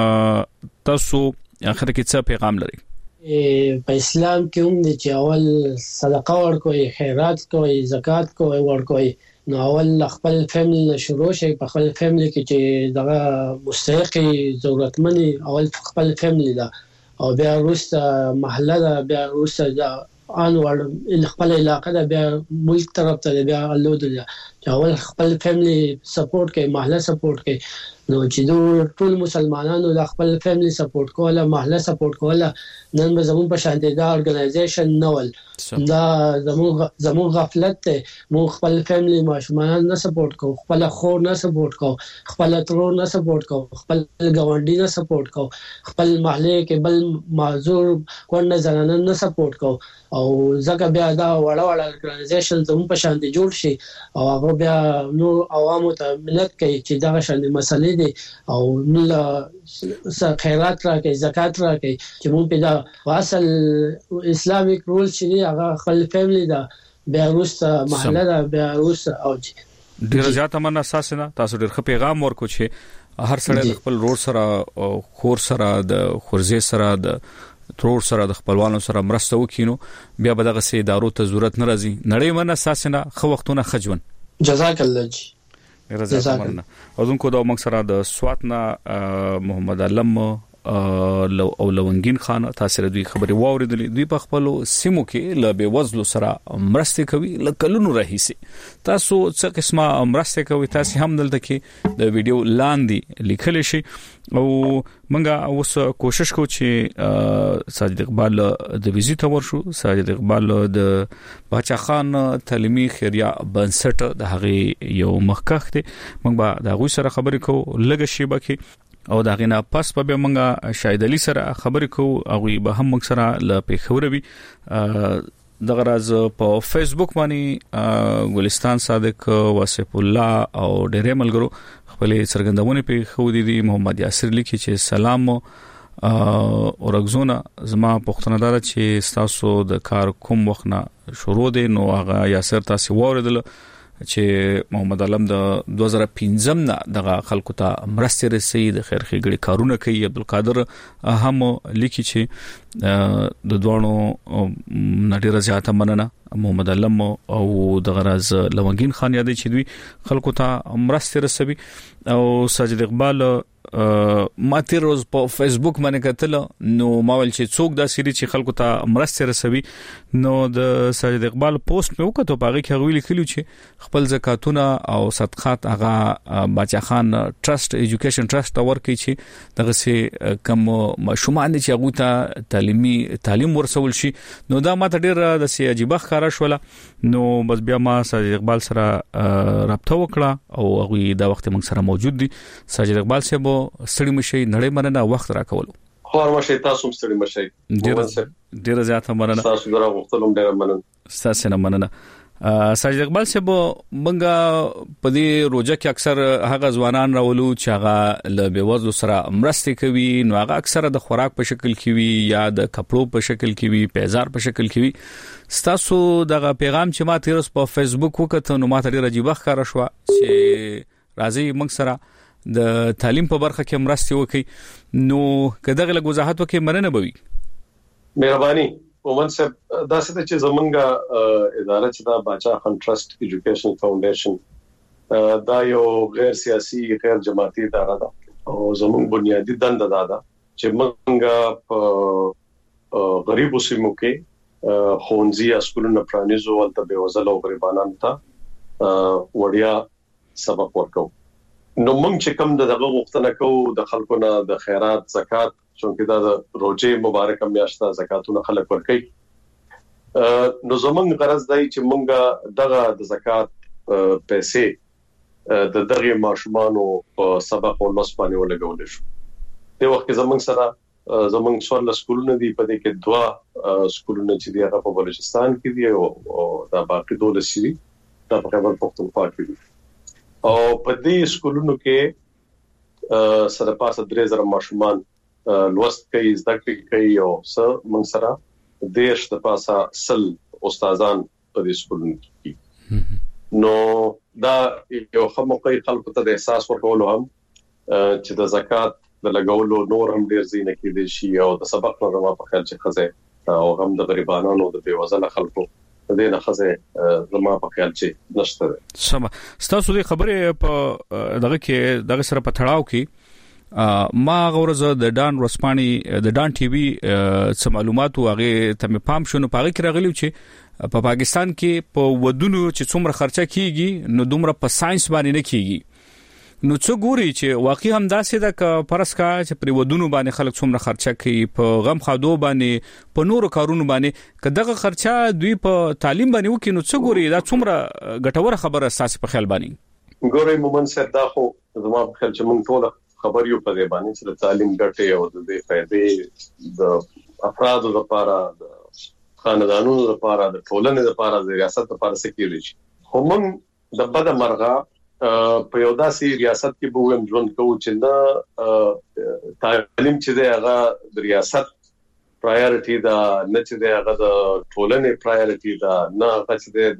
تاسو اخر کې څه پیغام لري په اسلام کې هم د چې اول صدقه ورکوي خیرات کوي زکات کوي ورکوي نو اول خپل فیملی شروع شي په خپل فیملی کې چې دغه مستحقي ضرورتمني اول خپل فیملی دا او بیا وروسته محله دا بیا وروسته دا انور خپل علاقې دا بیا ملک طرف ته بیا الله دې اول خپل فیملی سپورټ کوي محله سپورټ کوي نو چې ټول مسلمانانو د خپل فیملی سپورټ کوله محله سپورټ کوله نن به زمون په شانتي دا ارګنایزیشن نول دا زمون زمون غفلت ته مو خپل فیملی ماشومان نه سپورټ کو خپل خور نه سپورټ کو خپل ترور نه سپورټ کو خپل ګاونډي نه سپورټ کو خپل محله کې بل معذور کونه زنانه نه سپورټ کو او ځکه بیا دا وړه وړه ارګنایزیشن زمون په شانتي جوړ شي او هغه بیا نو عوامو ته ملت کوي چې دا شانتي مسلې او نل خیرات راکې زکات راکې چې مونږ په دا اصل اسلامیک رول چې هغه خپل فیملی دا بیا وروسته محله دا بیا وروسته او ډیر زیات من اساس نه تاسو ډیر پیغام ورکو چې هر سړی خپل رور سره خور سره د خورزه سره د ترور سره د خپلوانو سره مرسته وکینو بیا به دغه سي ادارو ته ضرورت نه راځي نړۍ من اساس نه خو وختونه خجون جزاک الله جی رضا مننه اذن کو دا موږ سره د سواتنا محمد علم او لونګین خان تاسو دوی خبري واوریدلې دوی په خپل سیمو کې ل بي وزلو سره مرسته کوي لکلونو رهيسي تاسو څه قسمه مرسته کوي تاسو هم دلته کې د ویډیو لاندې لیکل شي او منګه اوس کوشش کوو چې ساجد اقبال د ویزیټ ورشو ساجد اقبال د باچا خان تعلیمي خیریه بنسټ د هغه یو مخکخ دی موږ به د غوي سره خبرې کوو لګ شي بکه او دا غینا پس په منګه شاهد علي سره خبرې کوو او به هم موږ سره ل پیښوروي د غراز په فیسبوک باندې ګلستان صادق واسف الله او ډېر ملګرو خپل سرګندونه په خو دي محمد یاسر لیکي چې سلام او رغزونه زما پښتنه دار چې تاسو د کار کوم وخت نه شروع دي نو هغه یاسر تاسو وریدل چې محمد علم د دوه زره پنځم نه دغه خلکو ته مرسته رسي د خیر خېګړي کارونه کوي عبدالقادر هم لیکي چې د دوانو نړۍ زیاته مننه محمد علم او د غراز لونګین خان یادې چې دوی خلکو ته مرسته رسوي او ساجد اقبال ما تیر روز په فیسبوک باندې کتل نو ما ول چې څوک دا سری چې خلکو ته مرسته رسوي نو د ساجد اقبال پوسټ مې وکړو په هغه کې هغه لیکلو چې خپل زکاتونه او صدقات هغه باچا خان ټرست ایجوکیشن ټرست ورکړي چې دغه سي کم مشومان چې هغه ته تعلیمي تعلیم ورسول شي نو دا ماته ډیر د سي عجيبه ښکارا شوله نو بس بیا ما ساجد اقبال سره رابطه وکړه او هغه دا وخت موږ سره موجود دي ساجد اقبال صاحب ستړي مشي نړۍ مننه وخت راکولو خور مشي تاسو ستړي مشي ډیر ډیر زیاته مننه تاسو درو وختلم ډیر مننه تاسو نه مننه ساجد اقبال صاحب منګه په دې روزه کې اکثر هغه ځوانان راولو چې هغه له بيوزلو سره مرسته کوي نو هغه اکثر د خوراک په شکل کې وي یا د کپړو په شکل کې وي پیزار په شکل کې وي ستاسو دغه پیغام چې ما تیرس په فیسبوک وکړ نو ما ته ډیر عجیب ښکارا شو چې راځي موږ سره د تعلیم په برخه کې مرسته وکړي نو کداغه له وضاحت وکړي مننه بوي مهرباني ومن صاحب دا څه چې زمونږه اداره چې دا باچا خان ټرست ایجوکیشن فاونډیشن دا یو غیر سیاسي غیر جماعتي اداره ده او زمونږ بنیادی دنده ده چې موږ په غریبو سیمو کې خونځي اسکولونه پرانیزو ولته به وزل او غریبانو ته وړیا سبق ورکو نو موږ چې کوم دغه غوښتنه کوو د خلکو نه د خیرات زکات چې دا د روزه مبارک میاشت زکاتونه خلک ورکي نو زمونږ غرض دی چې موږ دغه د زکات پیسې د دغه ماشومانو په سبق او لوس باندې ولګول شو د وخت زمونږ سره زمونږ څوار سکولونه دي په دې کې دوا سکولونه چې دی هغه په بلوچستان کې دي او دا باقي دوله سي دا په خبر پښتونخوا کې دي او په دې سکولونو کې سره پاسه درې زره ماشومان لوست کوي زده کړې کوي او سره موږ سره دیش د پاسه سل استادان په دې سکولونو کې نو دا یو خموقي خلکو ته د احساس ورکول هم چې د زکات د لګولو نور هم ډیر زینه کې دي شي او د سبق نه ما په خیال چې خزه او هم د غریبانو او د بیوزله خلکو د دې نه خزه زما په خیال چې نشته سم ستاسو د خبره په دغه کې دغه سره په تړاو کې ما غوړزه د ډان رسپانی د ډان ټي وي څه معلومات واغې ته پام شونه پاغه کې راغلی چې په پا پاکستان کې په ودونو چې څومره خرچه کیږي نو دومره په ساينس باندې نه کیږي نو څو ګوري چې واقعي هم داسې ده ک پرسکا چې پر ودونو باندې خلک څومره خرچه کوي په غم خادو باندې په نورو کارونو باندې کداغه خرچه دوی په تعلیم باندې وکړي نو څو ګوري دا څومره ګټوره خبره اساس په خیال باندې ګوري مومن سره دا خو زما په خیال چې موږ ټول خبر یو په دې باندې چې تعلیم ګټه او د دې فائدې د افرادو لپاره د خاندانونو لپاره د ټولنې لپاره د ریاست لپاره څه کېږي خو موږ د بده مرغه په یو داسې ریاست کې به ویم ژوند کوو چې نه تعلیم چې دی هغه د ریاست پرایورټي دا نه چې دی هغه د ټولنې پرایورټي دا نه هغه چې دی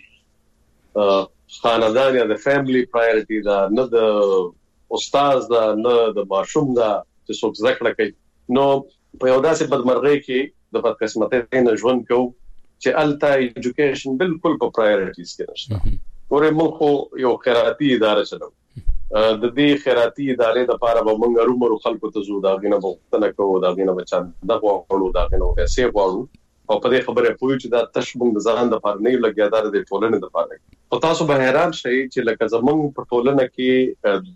د خاندان یا د فیملی پرایورټي دا نه د استاد دا نه د ماشوم دا چې څوک ذکر کوي نو په یو داسې بدمرغۍ کې د بدقسمتۍ نه ژوند کوو چې التا ایجوکیشن بالکل په پرایورټیز کې نشته ورې موږ خو یو خیراتي اداره چلو د دې خیراتي ادارې د لپاره به موږ رومرو خلکو ته زو دا غینه وختنه کوو دا غینه بچان دغه وړو دا غینه پیسې وړو او په دې خبره پوي چې دا تشبون د ځان د لپاره نه لګیدار د ټولنې د لپاره او تاسو به حیران شئ چې لکه زمونږ په ټولنه کې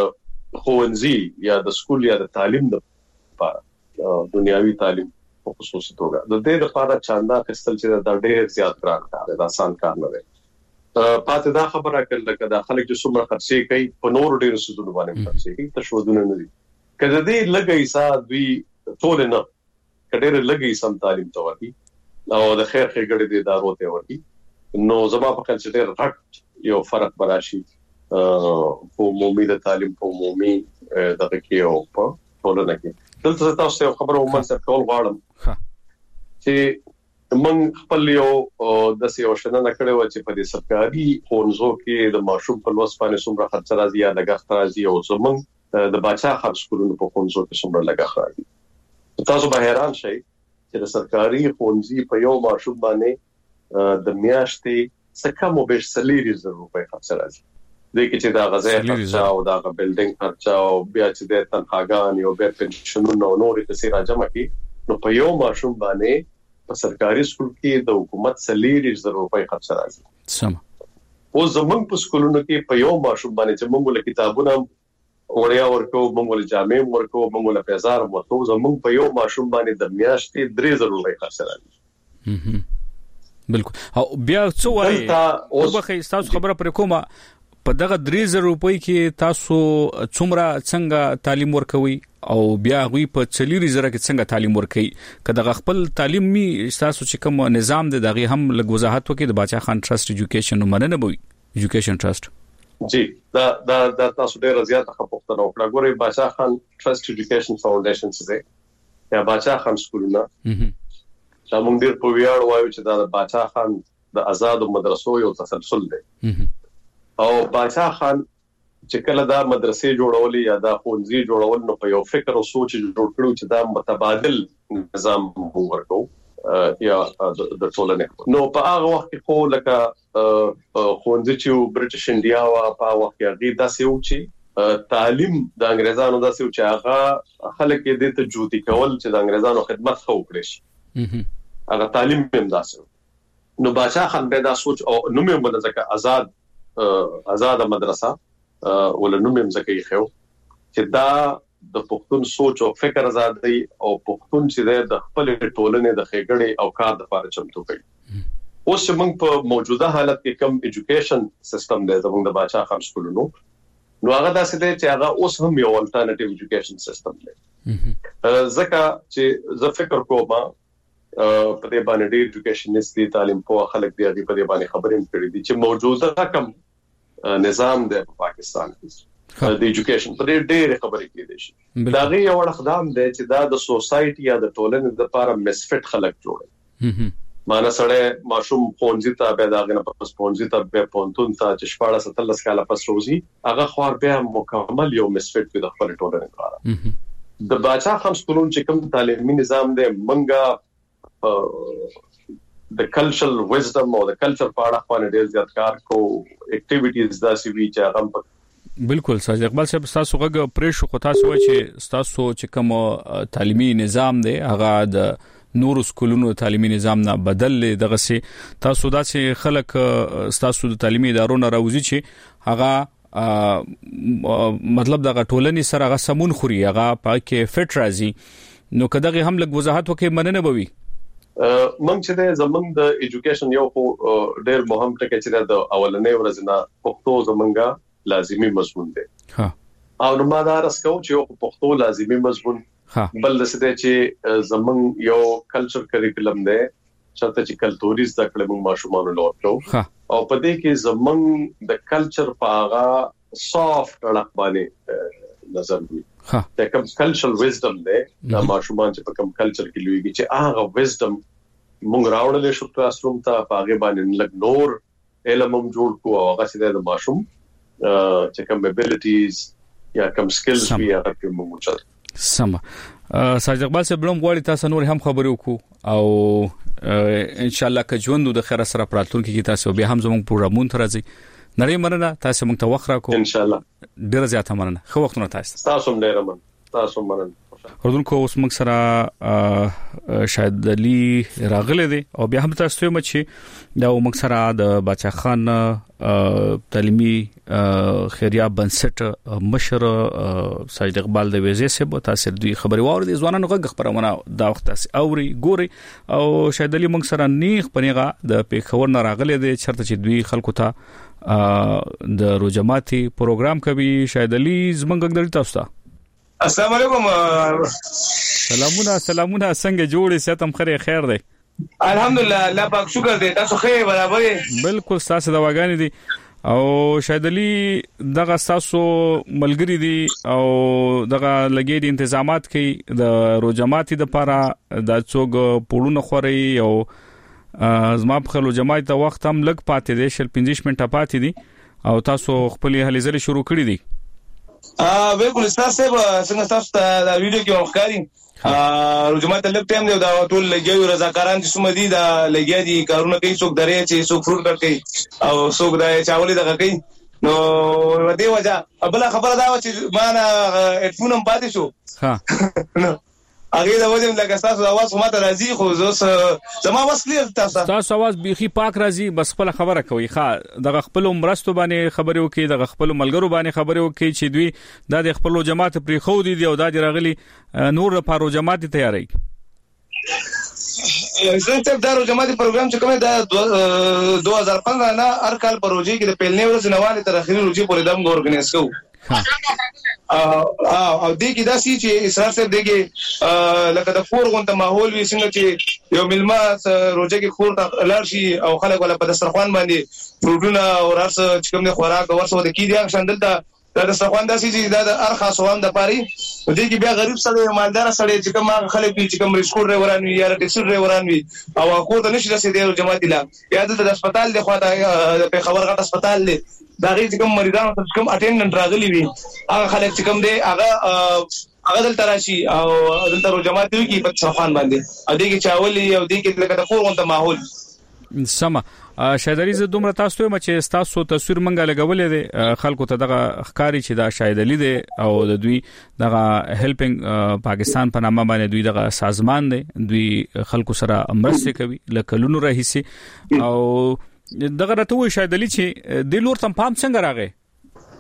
د خوندزي یا د سکول یا د تعلیم د لپاره دنیوي تعلیم په خصوصي توګه د دې لپاره چاندا خپل چې دا ډېر زیات کار کار دا آسان کار نه دی پاتې دا خبره کړل لکه دا خلک چې څومره خرڅي کوي په نور ډېر سودونه باندې خرڅي کوي تشودونه نه دي کله دې لګي سات دوی ټول نه کډېر لګي سم تعلیم ته ورتي او د خیر خېګړې د ادارو ته ورتي نو زما په خیال چې ډېر غټ یو فرق براشي په عمومي د تعلیم په عمومي دغه کې او په ټولنه کې دلته تاسو یو خبره ومن سره کول غواړم چې من خپل یو د سیو شننه کړو چې په دې سرکاري خونزو کې د ماشوم په لوس باندې څومره خرچ راځي یا لګښت راځي او زمون د بچا خرڅ کولو په خونزو کې څومره لګښت راځي تاسو به حیران شئ چې د سرکاري خونزي په یو ماشوم باندې د میاشتې څخه مو به سلیری زر روپۍ خرڅ راځي د کې چې دا غزا خرچ او دا بلډینګ خرچ او بیا چې د تنخواګان یو به پنشنونو نورې څه راځم کې نو په یو ماشوم باندې په سرکاري سکول کې د حکومت سلیری زر روپۍ خرڅ راځي سم او زمونږ په سکولونو کې په یو ماشوم باندې چې موږ له کتابونو وړیا ورکو موږ له جامې ورکو موږ له پیزار ورکو زمونږ په یو ماشوم باندې د میاشتې درې زر روپۍ خرڅ راځي بالکل او بیا څو وایي او به تاسو خبره پر کومه په دغه درې زر روپۍ کې تاسو څومره څنګه تعلیم ورکوي او بیا غوي په چلیری زره کې څنګه تعلیم ورکوي کله خپل تعلیمي تاسو چې کوم نظام د دغه هم لږ وضاحت وکړي د باچا خان ټرست ایجوکیشن مننه بوي ایجوکیشن ټرست جی دا دا د تاسو ډیر زیات خپوختنه وکړه ګوري باچا خان ټرست ایجوکیشن فاونډیشن څه یا باچا خان سکولونه دا موږ ډیر په ویاړ وایو چې دا د باچا خان د آزاد مدرسو یو تسلسل دی او باچا خان چې کله دا مدرسې جوړولې یا دا خونځي جوړول نو په یو فکر او سوچ جوړ کړو چې دا متبادل نظام ورکو یا د ټولنې نو په هغه وخت کې خو لکه خونځي چې برټش انډیا او په وخت کې هغه داسې و چې تعلیم د انګريزانو داسې و چې هغه خلک دې ته جوړی کول چې د انګريزانو خدمت خو وکړي شي هغه تعلیم هم داسې نو باچا خان به دا سوچ او نو مې ومنه ځکه آزاد آزاد مدرسه ولنوم هم ځکه یې خو چې دا د پښتون سوچ او فکر آزادۍ او پښتون چې د خپل ټولنې د خېګړې او کار د لپاره چمتو کوي اوس موږ په موجوده حالت کې کم ایجوکیشن سیستم دی زموږ د باچا خان سکولونو نو هغه داسې دی چې هغه اوس هم یو الټرنیټیو ایجوکیشن سیستم دی ځکه چې زه فکر کوم په دې باندې ډېر ایجوکیشنست دي تعلیم په خلک دی په دې باندې خبرې کړې دي چې موجوده کم نظام دی په پاکستان کې د ایجوکیشن په ډېر خبرې کې دي شي دا غي یو اقدام دی چې دا د سوسايټي یا د ټولنې لپاره مسفټ خلک جوړي معنا سره ماشوم پونځي ته به دا غنه پس پونځي ته به پونتون ته چې شپاړه ستلس کاله پس روزي هغه خور به مکمل یو مسفټ په خپل ټولنې لپاره د باچا خمس قانون چې کوم تعلیمي نظام دی منګه د کلچرل وزډم او د کلچر په اړه باندې ډېر زیات کار کو اکټیویټیز دا سی وی چې هغه بالکل ساجد اقبال صاحب تاسو غږ پرې شو خو تاسو چې تاسو چې کوم تعلیمي نظام دی هغه د نور سکولونو تعلیمي نظام نه بدل دغه سي تاسو دا چې خلک تاسو د تعلیمي ادارو نه راوځي چې هغه مطلب دغه ټولنې سره هغه سمون خوري هغه پاکه فټ راځي نو کداغه هم لګ وضاحت وکي مننه بوي مونږ چې زمونږ د ایجوکیشن یو ډېر مهم ټکی چې د اولنې ورځ نه پښتو زمونږه لازمی مضمون دی ها او نو ما دا راسکو چې یو پښتو لازمی مضمون ها بل څه چې زمون یو کلچر کریکولم دی چې چې کلتوري زده کړې موږ ماشومان له ورته ها او په دې کې زمون د کلچر پاغه سافټ اړه باندې نظر دی ها د کوم کلچرل وزډم دی د ماشومان چې په کوم کلچر کې لویږي چې هغه وزډم موږ راوړل شو کلاس روم ته پاغه باندې لګ نور علم هم جوړ کو او هغه چې د ماشوم چې کوم ابیلیټیز یا کوم سکلز وی هغه په موږ سم ساجد اقبال صاحب بلوم غواړي تاسو نور هم خبرې وکړو او ان شاء الله که ژوند د خیر سره پراتونکو کې تاسو به هم زموږ پروګرامون ته راځي نړۍ مننه تاسو موږ ته وخت راکو ان شاء الله ډیر زیات مننه خو وختونه تاسو تاسو هم ډیر مننه تاسو مننه اردوونکو اوس موږ سره شاهد علي راغله دي او بیا هم تاسو ته مچ دا موږ سره د باچا خان تعلیمي خیریه بنسټ مشر ساجد اقبال د وزیر صاحب تاسو دوی خبري واوري ځوانانو غږ خبرونه دا وخت تاسو اوري ګوري او شاهد علي موږ سره نیغ پنيغه د پیښور نه راغله دي چرته چې دوی خلکو ته د روجماتي پروګرام کوي شاهد علي زمونږ غږ تاسو ته السلام علیکم سلامونه سلامونه څنګه جوړې ستم خره خیر دی الحمدلله الله پاک شکر دی تاسو خیر برابر بالکل تاسو دا واغانی دي او شاهد علي دغه تاسو ملګری دي او دغه لګي دي تنظیمات کوي د روجماتي د لپاره د څوګ پړونه خوري او زما په خلو جماعت ته وخت هم لګ پاتې دي شل پنځه منټه پاتې دي او تاسو خپل هلي ځلې شروع کړی دي ا بالکل تاسو څنګه تاسو ته دا ویډیو کې وښکاري ا روجمات لږ ټایم دی دا ټول لګي رضاکاران چې سمدي دا لګي دي کارونه کوي څوک درې چې څوک فروټ کوي او څوک دا چاولي دغه کوي نو دې وجه بل خبره دا و چې ما نه هډفون هم پاتې شو ها اګه دا وځم لکه تاسو اواز ماته راځي خو زه زما واس کلیر تاسو تاسو اواز بيخي پاک راځي بس خپل خبره کوي ښا دغه خپل مرستو باندې خبرې وکي دغه خپل ملګرو باندې خبرې وکي چې دوی د خپل جماعت پرې خو دي او د راغلي نور لپاره جماعت تیاری زه د جماعت پروګرام چې کومه د دوه هزار پندرہ نه هر کال پروژې کې د پیلنې ورځ نواله تر اخري ورځې پورې دم اورګنایز کوو او او دې کې دا سي چې اسرار صاحب دغه لکه د فور غونډه ماحول وي څنګه چې یو ملما روزه کې خور ته لارشي او خلک ولا په دسترخوان باندې فروټونه او راس چې کوم نه خوراک او ورسره د کې دي شاندل ته دا دسترخوان داسي چې دا د ارخا سوام د پاري دې کې بیا غریب سره مالدار سره چې کوم خلک چې کوم ریسکور ډرایوران وي یا ټیکسي ډرایوران وي او کو ته نشي رسیدي جماعت لا یا د هسپتال د خواته په خبر غټ هسپتال دی دا غي چې کوم مریضانو ته کوم اټینډنټ راغلي وي هغه خلک چې کوم دی هغه هغه دلته راشي او دلته جماعت وي کې په څخان باندې ا دې کې چاولي او دې کې لکه د فورغون ته ماحول سما شاهدري ز دومره تاسو ته چې تاسو تصویر منګه لګولې دي خلکو ته دغه ښکاری چې دا شاهد علي دي او د دوی دغه هیلپینګ پاکستان په نامه باندې دوی دغه سازمان دي دوی خلکو سره مرسته کوي لکلونو راهيسي او دغه راته وي شاهد علي چې د لور تم پام څنګه راغی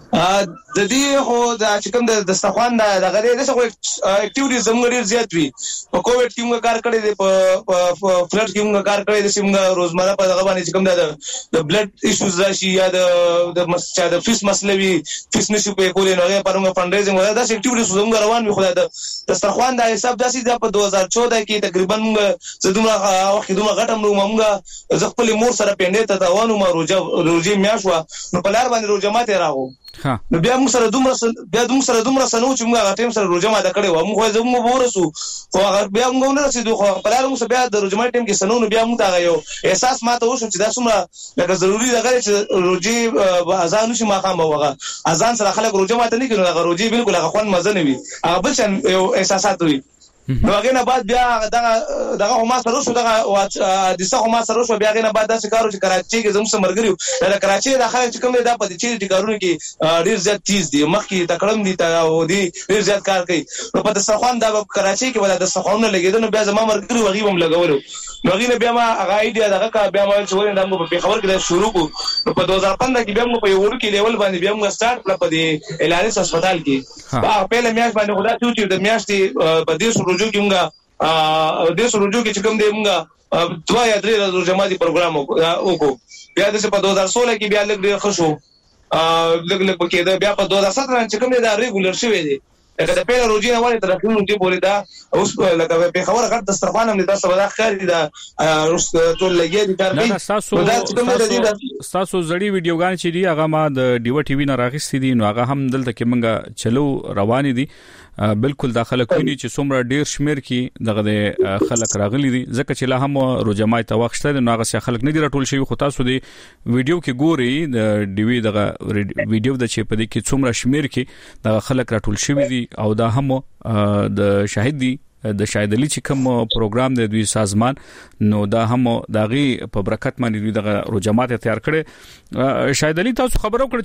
د دې هو د چې کوم د دستخوان د غړي د څه اکټیویټیز زموږ ډیر زیات وي په کووډ کې موږ کار کړی دی په فلډ کې موږ کار کړی دی چې موږ روزمره په دغه باندې چې کوم د بلډ ایشوز راشي یا د د مسچا د فیس مسلوي فیس نشي په کولې نو هغه پرمه فنډریزینګ ولا دا اکټیویټیز زموږ روان وي خو د دستخوان د حساب داسې د په دوه هزار چودہ کې تقریبا موږ زدومره وخت دومره غټم نو موږ ز خپل مور سره پندې ته دوانو ما روزه روزي میاشوا نو په لار باندې روزه ماته راغو نو بیا موږ سره دومره بیا موږ سره دومره سنو چې موږ هغه ټیم سره روزه ماته کړې و موږ زموږ ورسو خو هغه بیا موږ نه رسیدو خو په لار موږ بیا د روزه ټیم کې سنو نو بیا موږ هغه یو احساس ماته وشو چې دا څومره لکه ضروری ده چې روزي اذان شي ما خام وغه اذان سره خلک روزه ماته نه کوي هغه روزي بالکل هغه خوان مزه نه وي هغه بل څه یو احساسات وي نو هغه نه بعد بیا دغه دغه هم سره شو دغه د څه هم سره شو بیا هغه نه بعد د کارو چې کراچي کې زموږ مرګریو د کراچي د خلک چې کوم دی د پدې چې کارونه کې ډیر زیات تیز دي مخکې تکړم دي او دي ډیر زیات کار کوي نو په دستخوان د کراچي کې ولا دستخوانونه لګیدل بیا زموږ مرګریو هغه هم لګولو نو هغه بیا ما هغه ایډیا دغه کا بیا ما چې ولې دغه په خبر کې شروع کو نو په دوه هزار پندرہ کې بیا موږ په یو ور کې لیول باندې بیا موږ سٹارټ کړ په دې الانس هسپتال کې په خپل میاش باندې خدا چې د میاشتې په دې سروجو کې موږ ا د سروجو کې کوم دی موږ دوه یا درې ورځې جماعتي پروګرام وکړو بیا د په دوه هزار سولہ کې بیا لګ ډیر خوشو ا لګ لګ پکې دا بیا په دوه هزار سترہ کې کوم دی دا ریګولر شوی دی لکه د پیل روزي نه وړي تر کوم دی بولې دا اوس لکه په خبره غټ دسترخوان هم تاسو ودا خاري دا روس ټول لګي دي کار کوي تاسو تاسو زړی ویډیوګان چې دی هغه ما د ډیو ټي وی نه راغستې دي نو هغه هم دلته کې منګه چلو روان دي بالکل داخله کوي چې څومره ډیر شمیر کې دغه خلک راغلي دي ځکه چې لا هم روجمای ته وخت شته نو هغه خلک نه دي راټول شوی خو تاسو دی ویډیو کې ګوري د ډیوی دغه ویډیو د چې په دې کې څومره شمیر کې دغه خلک راټول شوی دي او دا هم د شاهد دي د شاهد علي چې کوم پروګرام د دوی سازمان نو دا هم داغي په برکت باندې دوی دغه روجمات تیار کړي شاهد علي تاسو خبرو کړ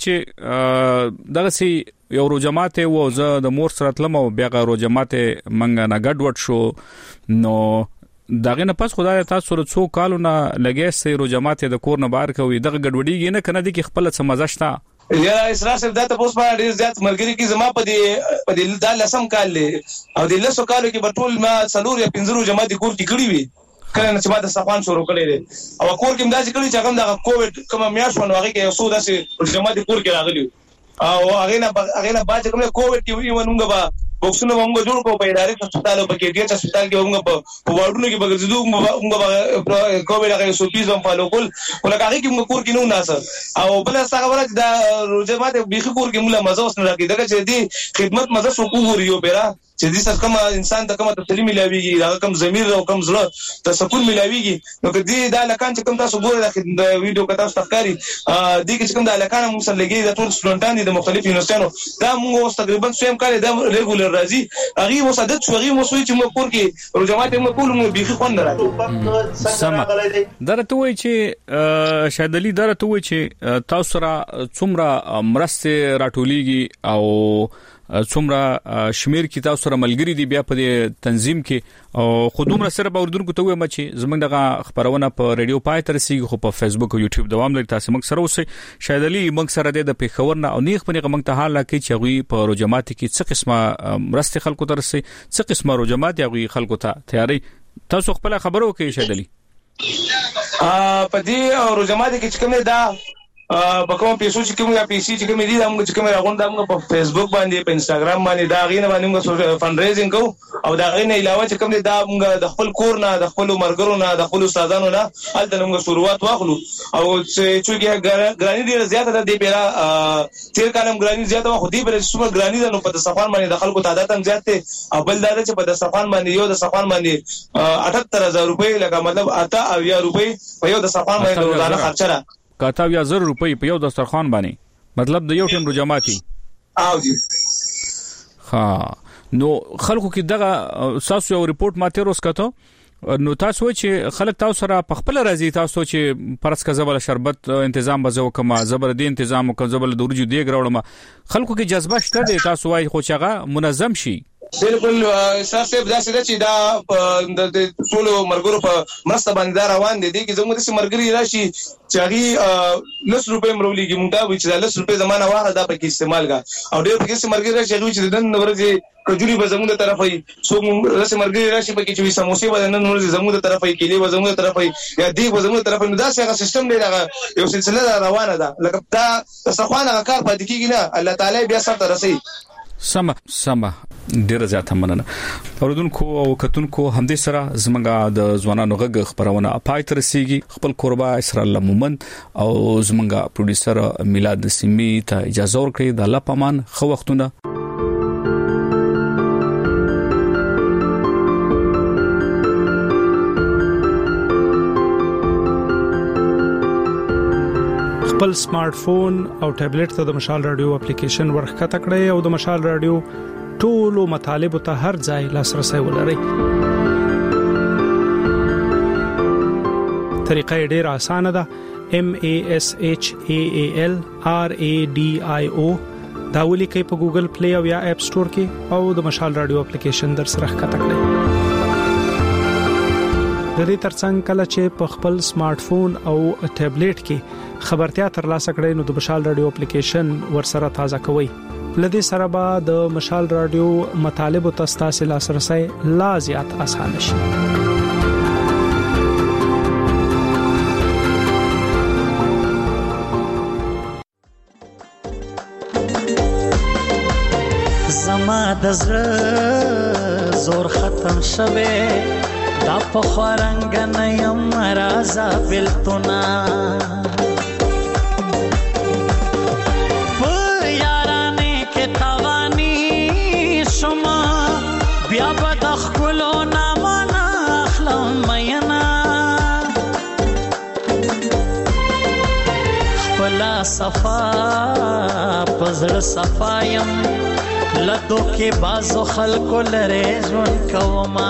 چې دغه سي یو روجمات و زه د مور سره تلم او بیا غو روجمات منګه نه ګډوډ شو نو داغه نه پس خدای تاسو سره څو کالو نه لګي سي روجمات د کور نه بار کوي دغه ګډوډیږي نه کنه دي کې خپل څه مزه شته یا اسراف صاحب دا ته اوس په ډیر زیات مرګري کې زما په دې په دې د لسم کال له او د لسو کالو کې په ټول ما څلور یا پنځه جماعت کور کې کړی وي کله چې ما د صفان شروع کړی دي او کور کې مداسي کړی چې هغه د کووډ کوم میاشونه هغه کې یو داسې جماعت کور کې راغلی او هغه نه هغه نه باج کوم کووډ کې وی ونګه با بوکسونه موږ جوړ کو په ادارې هسپتال په کې ډي ایچ هسپتال کې موږ په وارډونو کې بغرزدو موږ کووډ هغه سوپیزم فالو کول ولکه هغه کې موږ کور کې نو ناسه او بل څه خبره د روزه ماته بيخي کور کې موږ مزه وسنه راکې دغه چې دي خدمت مزه سو کووريو بیره چې دې سره کوم انسان ته کوم تسلیم ملاويږي دا کوم ضمیر او کوم زړه ته سکون ملاويږي نو کدي دا لکان چې کوم تاسو ګورئ د ویډیو کتاب تفکاری دي چې کوم دا لکان موږ سره لګي د ټول سټوډنټان دي د مختلفو یونیورسيټونو دا موږ اوس تقریبا سویم کال دا ریګولر راځي هغه وسادت شو هغه مسوي چې موږ کور کې روجمات موږ کول موږ بيخي خوند راځي سم درته وای چې شاهد علي درته وای چې تاسو را څومره مرسته راټوليږي او څومره شمیر کې تاسو سره ملګری دي بیا په تنظیم کې او خودومره سره به اردن کو ته وایم چې زمنګ دغه خبرونه په رادیو پای تر سیږي خو په فیسبوک او یوټیوب دوام لري تاسو موږ سره اوسئ شاهد علي موږ سره د پیښور نه او نیغ په موږ ته حاله کې چې غوي په روجمات کې څه قسمه مرسته خلکو ترسي څه قسمه روجمات یغوي خلکو ته تیاری تاسو خپل خبرو کې شاهد علي ا په دې روجمات کې چې کومه دا په کوم پیسو چې کوم یا پیسي چې کوم دي دا موږ چې کوم راغون دا موږ په فیسبوک باندې په انستګرام باندې دا غینه باندې موږ فند ریزینګ کوو او دا غینه علاوه چې کوم دي دا موږ د خپل کور نه د خپل مرګرو نه د خپل استادانو نه هلته موږ شروعات واخلو او چې چې ګرانی ډیره زیاته ده دی پیرا تیر کالم ګرانی زیاته خو دی پر څومره ګرانی ده نو په صفان باندې د خلکو تعداد هم زیات دي او بل دا چې په صفان باندې یو د صفان باندې اٹھہتر ہزار روپۍ لکه مطلب اته او یا روپۍ په یو د صفان باندې روزانه خرچه کاته یا زر روپۍ په یو دسترخوان باندې مطلب د یو ټیم روجماتي او جی ها نو خلکو کې دغه ساسو یو ریپورت ماته روز کته نو تاسو چې خلک تاسو سره په خپل راځي تاسو چې پرس کا زبل شربت تنظیم بزو کما زبر دي تنظیم کو زبل د ورجو دی ګراوړم خلکو کې جذبه شته دي تاسو وايي خو چاغه منظم شي بالکل ساسب دا سده چې دا د ټول مرګرو په مرسته باندې روان دي چې زموږ د مرګري راشي چې هغه لس روپے مرولېږي مونږ دا وایي چې لس روپے زمانہ واره دا پکې استعمال کا او ډېر پکې مرګري راشي چې د نن ورځې کجوري به زموږ طرفې سو لس مرګري راشي پکې چې سموسې به نن ورځې زموږ طرفې کېلې به زموږ طرفې یا دی به زموږ طرفې نو دا څنګه سیستم دی دا یو سلسله روانه ده لکه دا څخوانه کار پاتې کیږي نه الله تعالی بیا سره رسي سم سم ډیر زیاته مننه اوردونکو او کتونکو همدې سره زمونږه د ځوانانو غږ خبرونه پای تر رسیږي خپل قربا اسرا الله مومن او زمونږه پروډوسر میلاد نسیمی ته اجازه ورکړي د الله پامان خو وختونه خپل سمارټ فون او ټابلیټ ته د مشال رادیو اپلیکیشن ورخکته کړئ او د مشال رادیو ټولو مطالب ته هر ځای لاسرسي ولرئ. طریقه ډیره اسانه ده. M A S H A A L R A D I O دا ولیکئ په ګوګل پلی او یا اپ سٹور کې او د مشال رادیو اپلیکیشن در سره ښکته کړئ. د دې ترڅنګ کله چې په خپل سمارټ فون او ټابلیټ کې خبرتیا ترلاسه کړئ نو د مشال رادیو اپلیکیشن ورسره تازه کوئ. لدې سره به د مشال رادیو مطالب او تاسو لاسرسي لا زیات آسان شي. زما د زړه زور ختم شوه دا په خورنګ نه یم رازا بلتنا په یارانه کې توانی شما بیا به د خلو نامه اخلم مینا خپل صفا پزړ صفایم لدو کې بازو خلکو لره ژوند کوما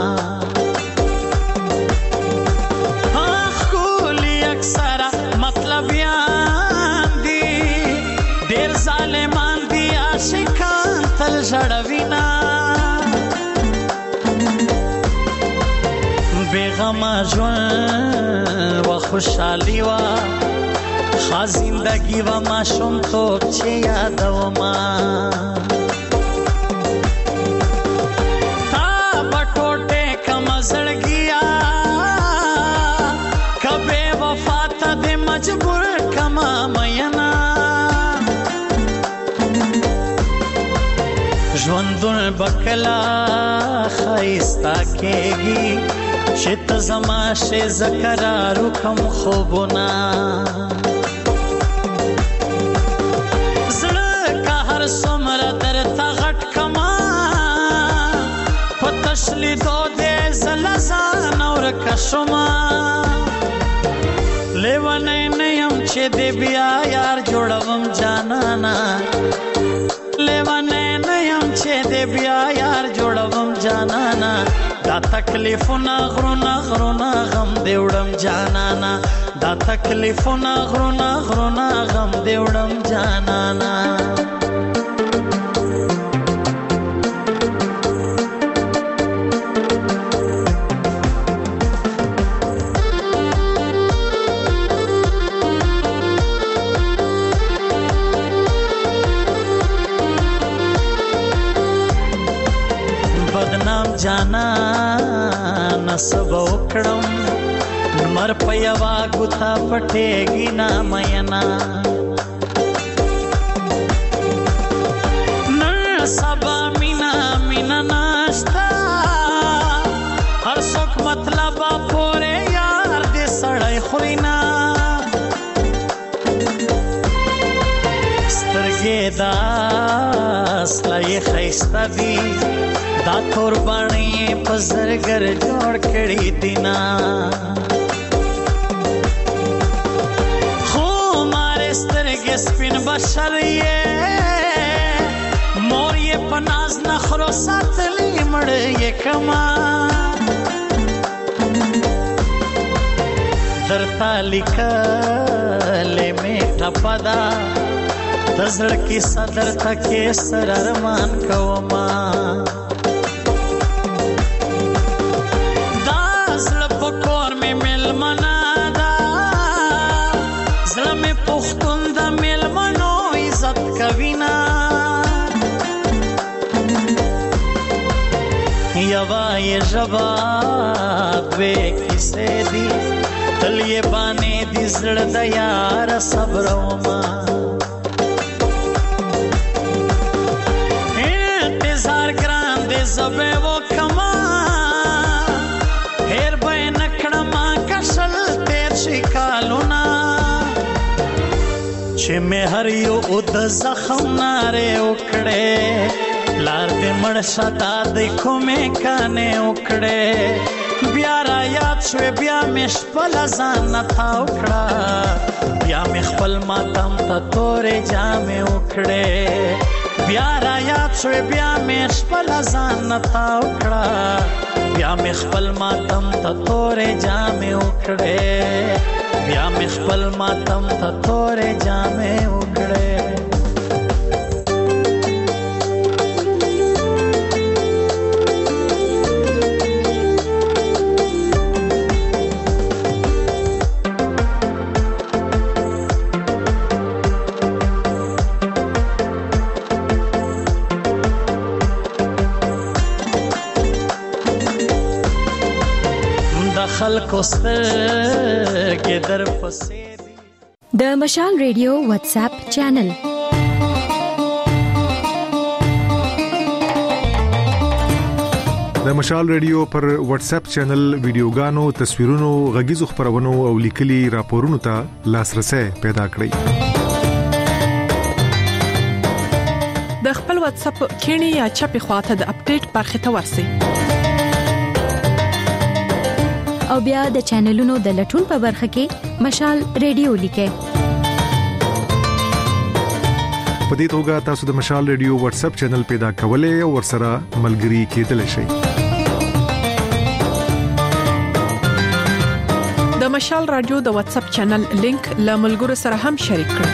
اخ کولی اکثر مطلب یان دی ډیر ظالمان دی عاشقان تل ژړوینا بیغم ژوند و خوشحالی و خا زندگی و ما شوم توپ چې یادوما مجبور کما مینا ژوندون بکلا خایستا کېږي چې ته زما شې زکرارو کم خوبونه زړه کا هر څومره درته غټ کما په تشلیدو دې زله ځان ورکه شوما لیوانه نیم چې دې بیا یار جوړوم جانانا لیوانه نیم چې دې بیا یار جوړوم جانانا دا تکلیفونه غرونه غرونه غم دې وړم جانانا دا تکلیفونه غرونه غرونه غم دې وړم جانانا جانا نسب وکړم مر پيوا غوتا پټېږي نا مینا نن سبا مینا مینا ناشتا هر څوک مطلب پورې یار دې سړی خوینا سترګې داس لای خيستا دی دا قربانی پزرګر جوړ کړی دینا خو ماره سترګې سپین بشر یې مور یې پناز نخرو ساتلی مړ یې کما درتا لیکلې میټه پدا دزړ کې صدر تکې سر ارمان کوما داسل پکور می ملمنا دا زړه می پختون د ملمنو عزت کوینا یوا یې جواب وې کیسه دی تلې باندې دې زړه د یار صبر وما انتظار ګران دې زبې و کما هر به نکړما کشل تیر شي کالونا چې مې هر یو د زخم ناره وکړې لار دې مړ شتا د کومه کانه وکړې بیا را یاد شوې بیا مې خپل ځان نه تاوکړه بیا مې خپل ماتم ته تورې جامې وکړې بیا را یاد شوې بیا مې خپل ځان نه تاوکړه بیا مې خپل ماتم ته تورې جامې وکړې بیا مې خپل ماتم ته تورې جامې وکړې خلکو سترګې در پسې د مشال ریډیو واتس اپ چینل د مشال ریډیو پر واتس اپ چینل ویډیوګانو تصویرونو غږیزو خبرونو او لیکلي راپورونو ته لاسرسي پیدا کړئ د خپل واتس اپ کینی یا چپی خواته د اپډیټ برخه ته ورسئ او بیا د چینلونو د لټون په برخه کې مشال ریډیو لیکه په دې توګه تاسو د مشال ریډیو واتس اپ چینل پیدا کولای او ورسره ملګري کېدلی شئ د مشال رادیو د واتس اپ چینل لینک له ملګرو سره هم شریک کړئ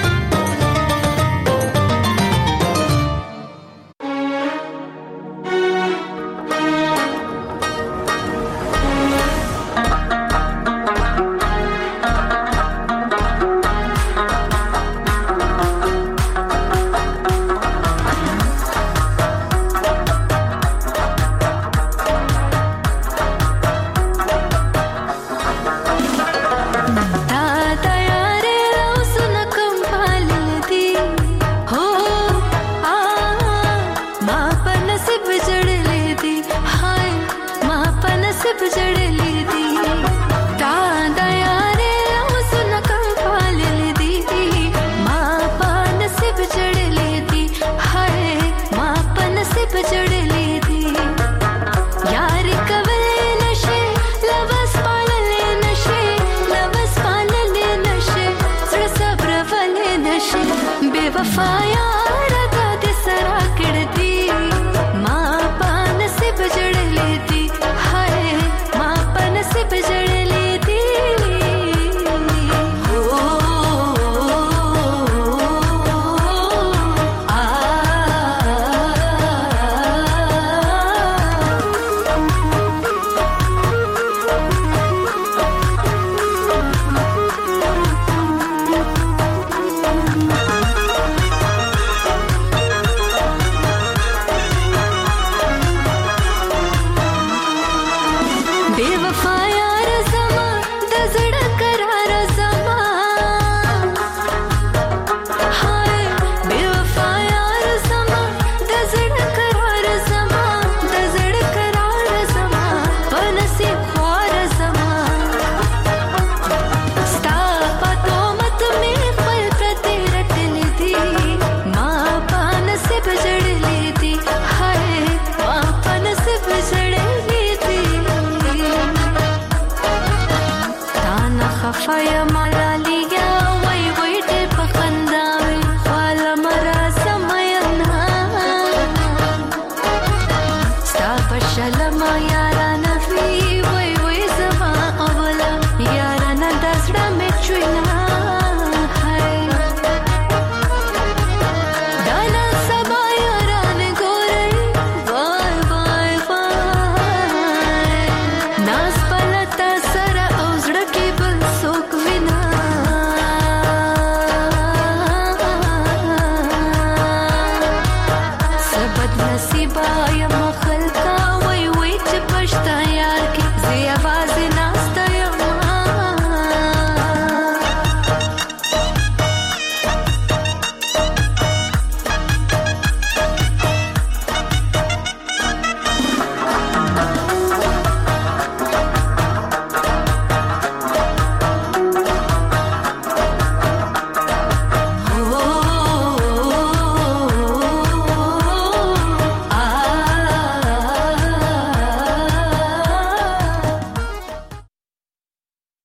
Fire Malali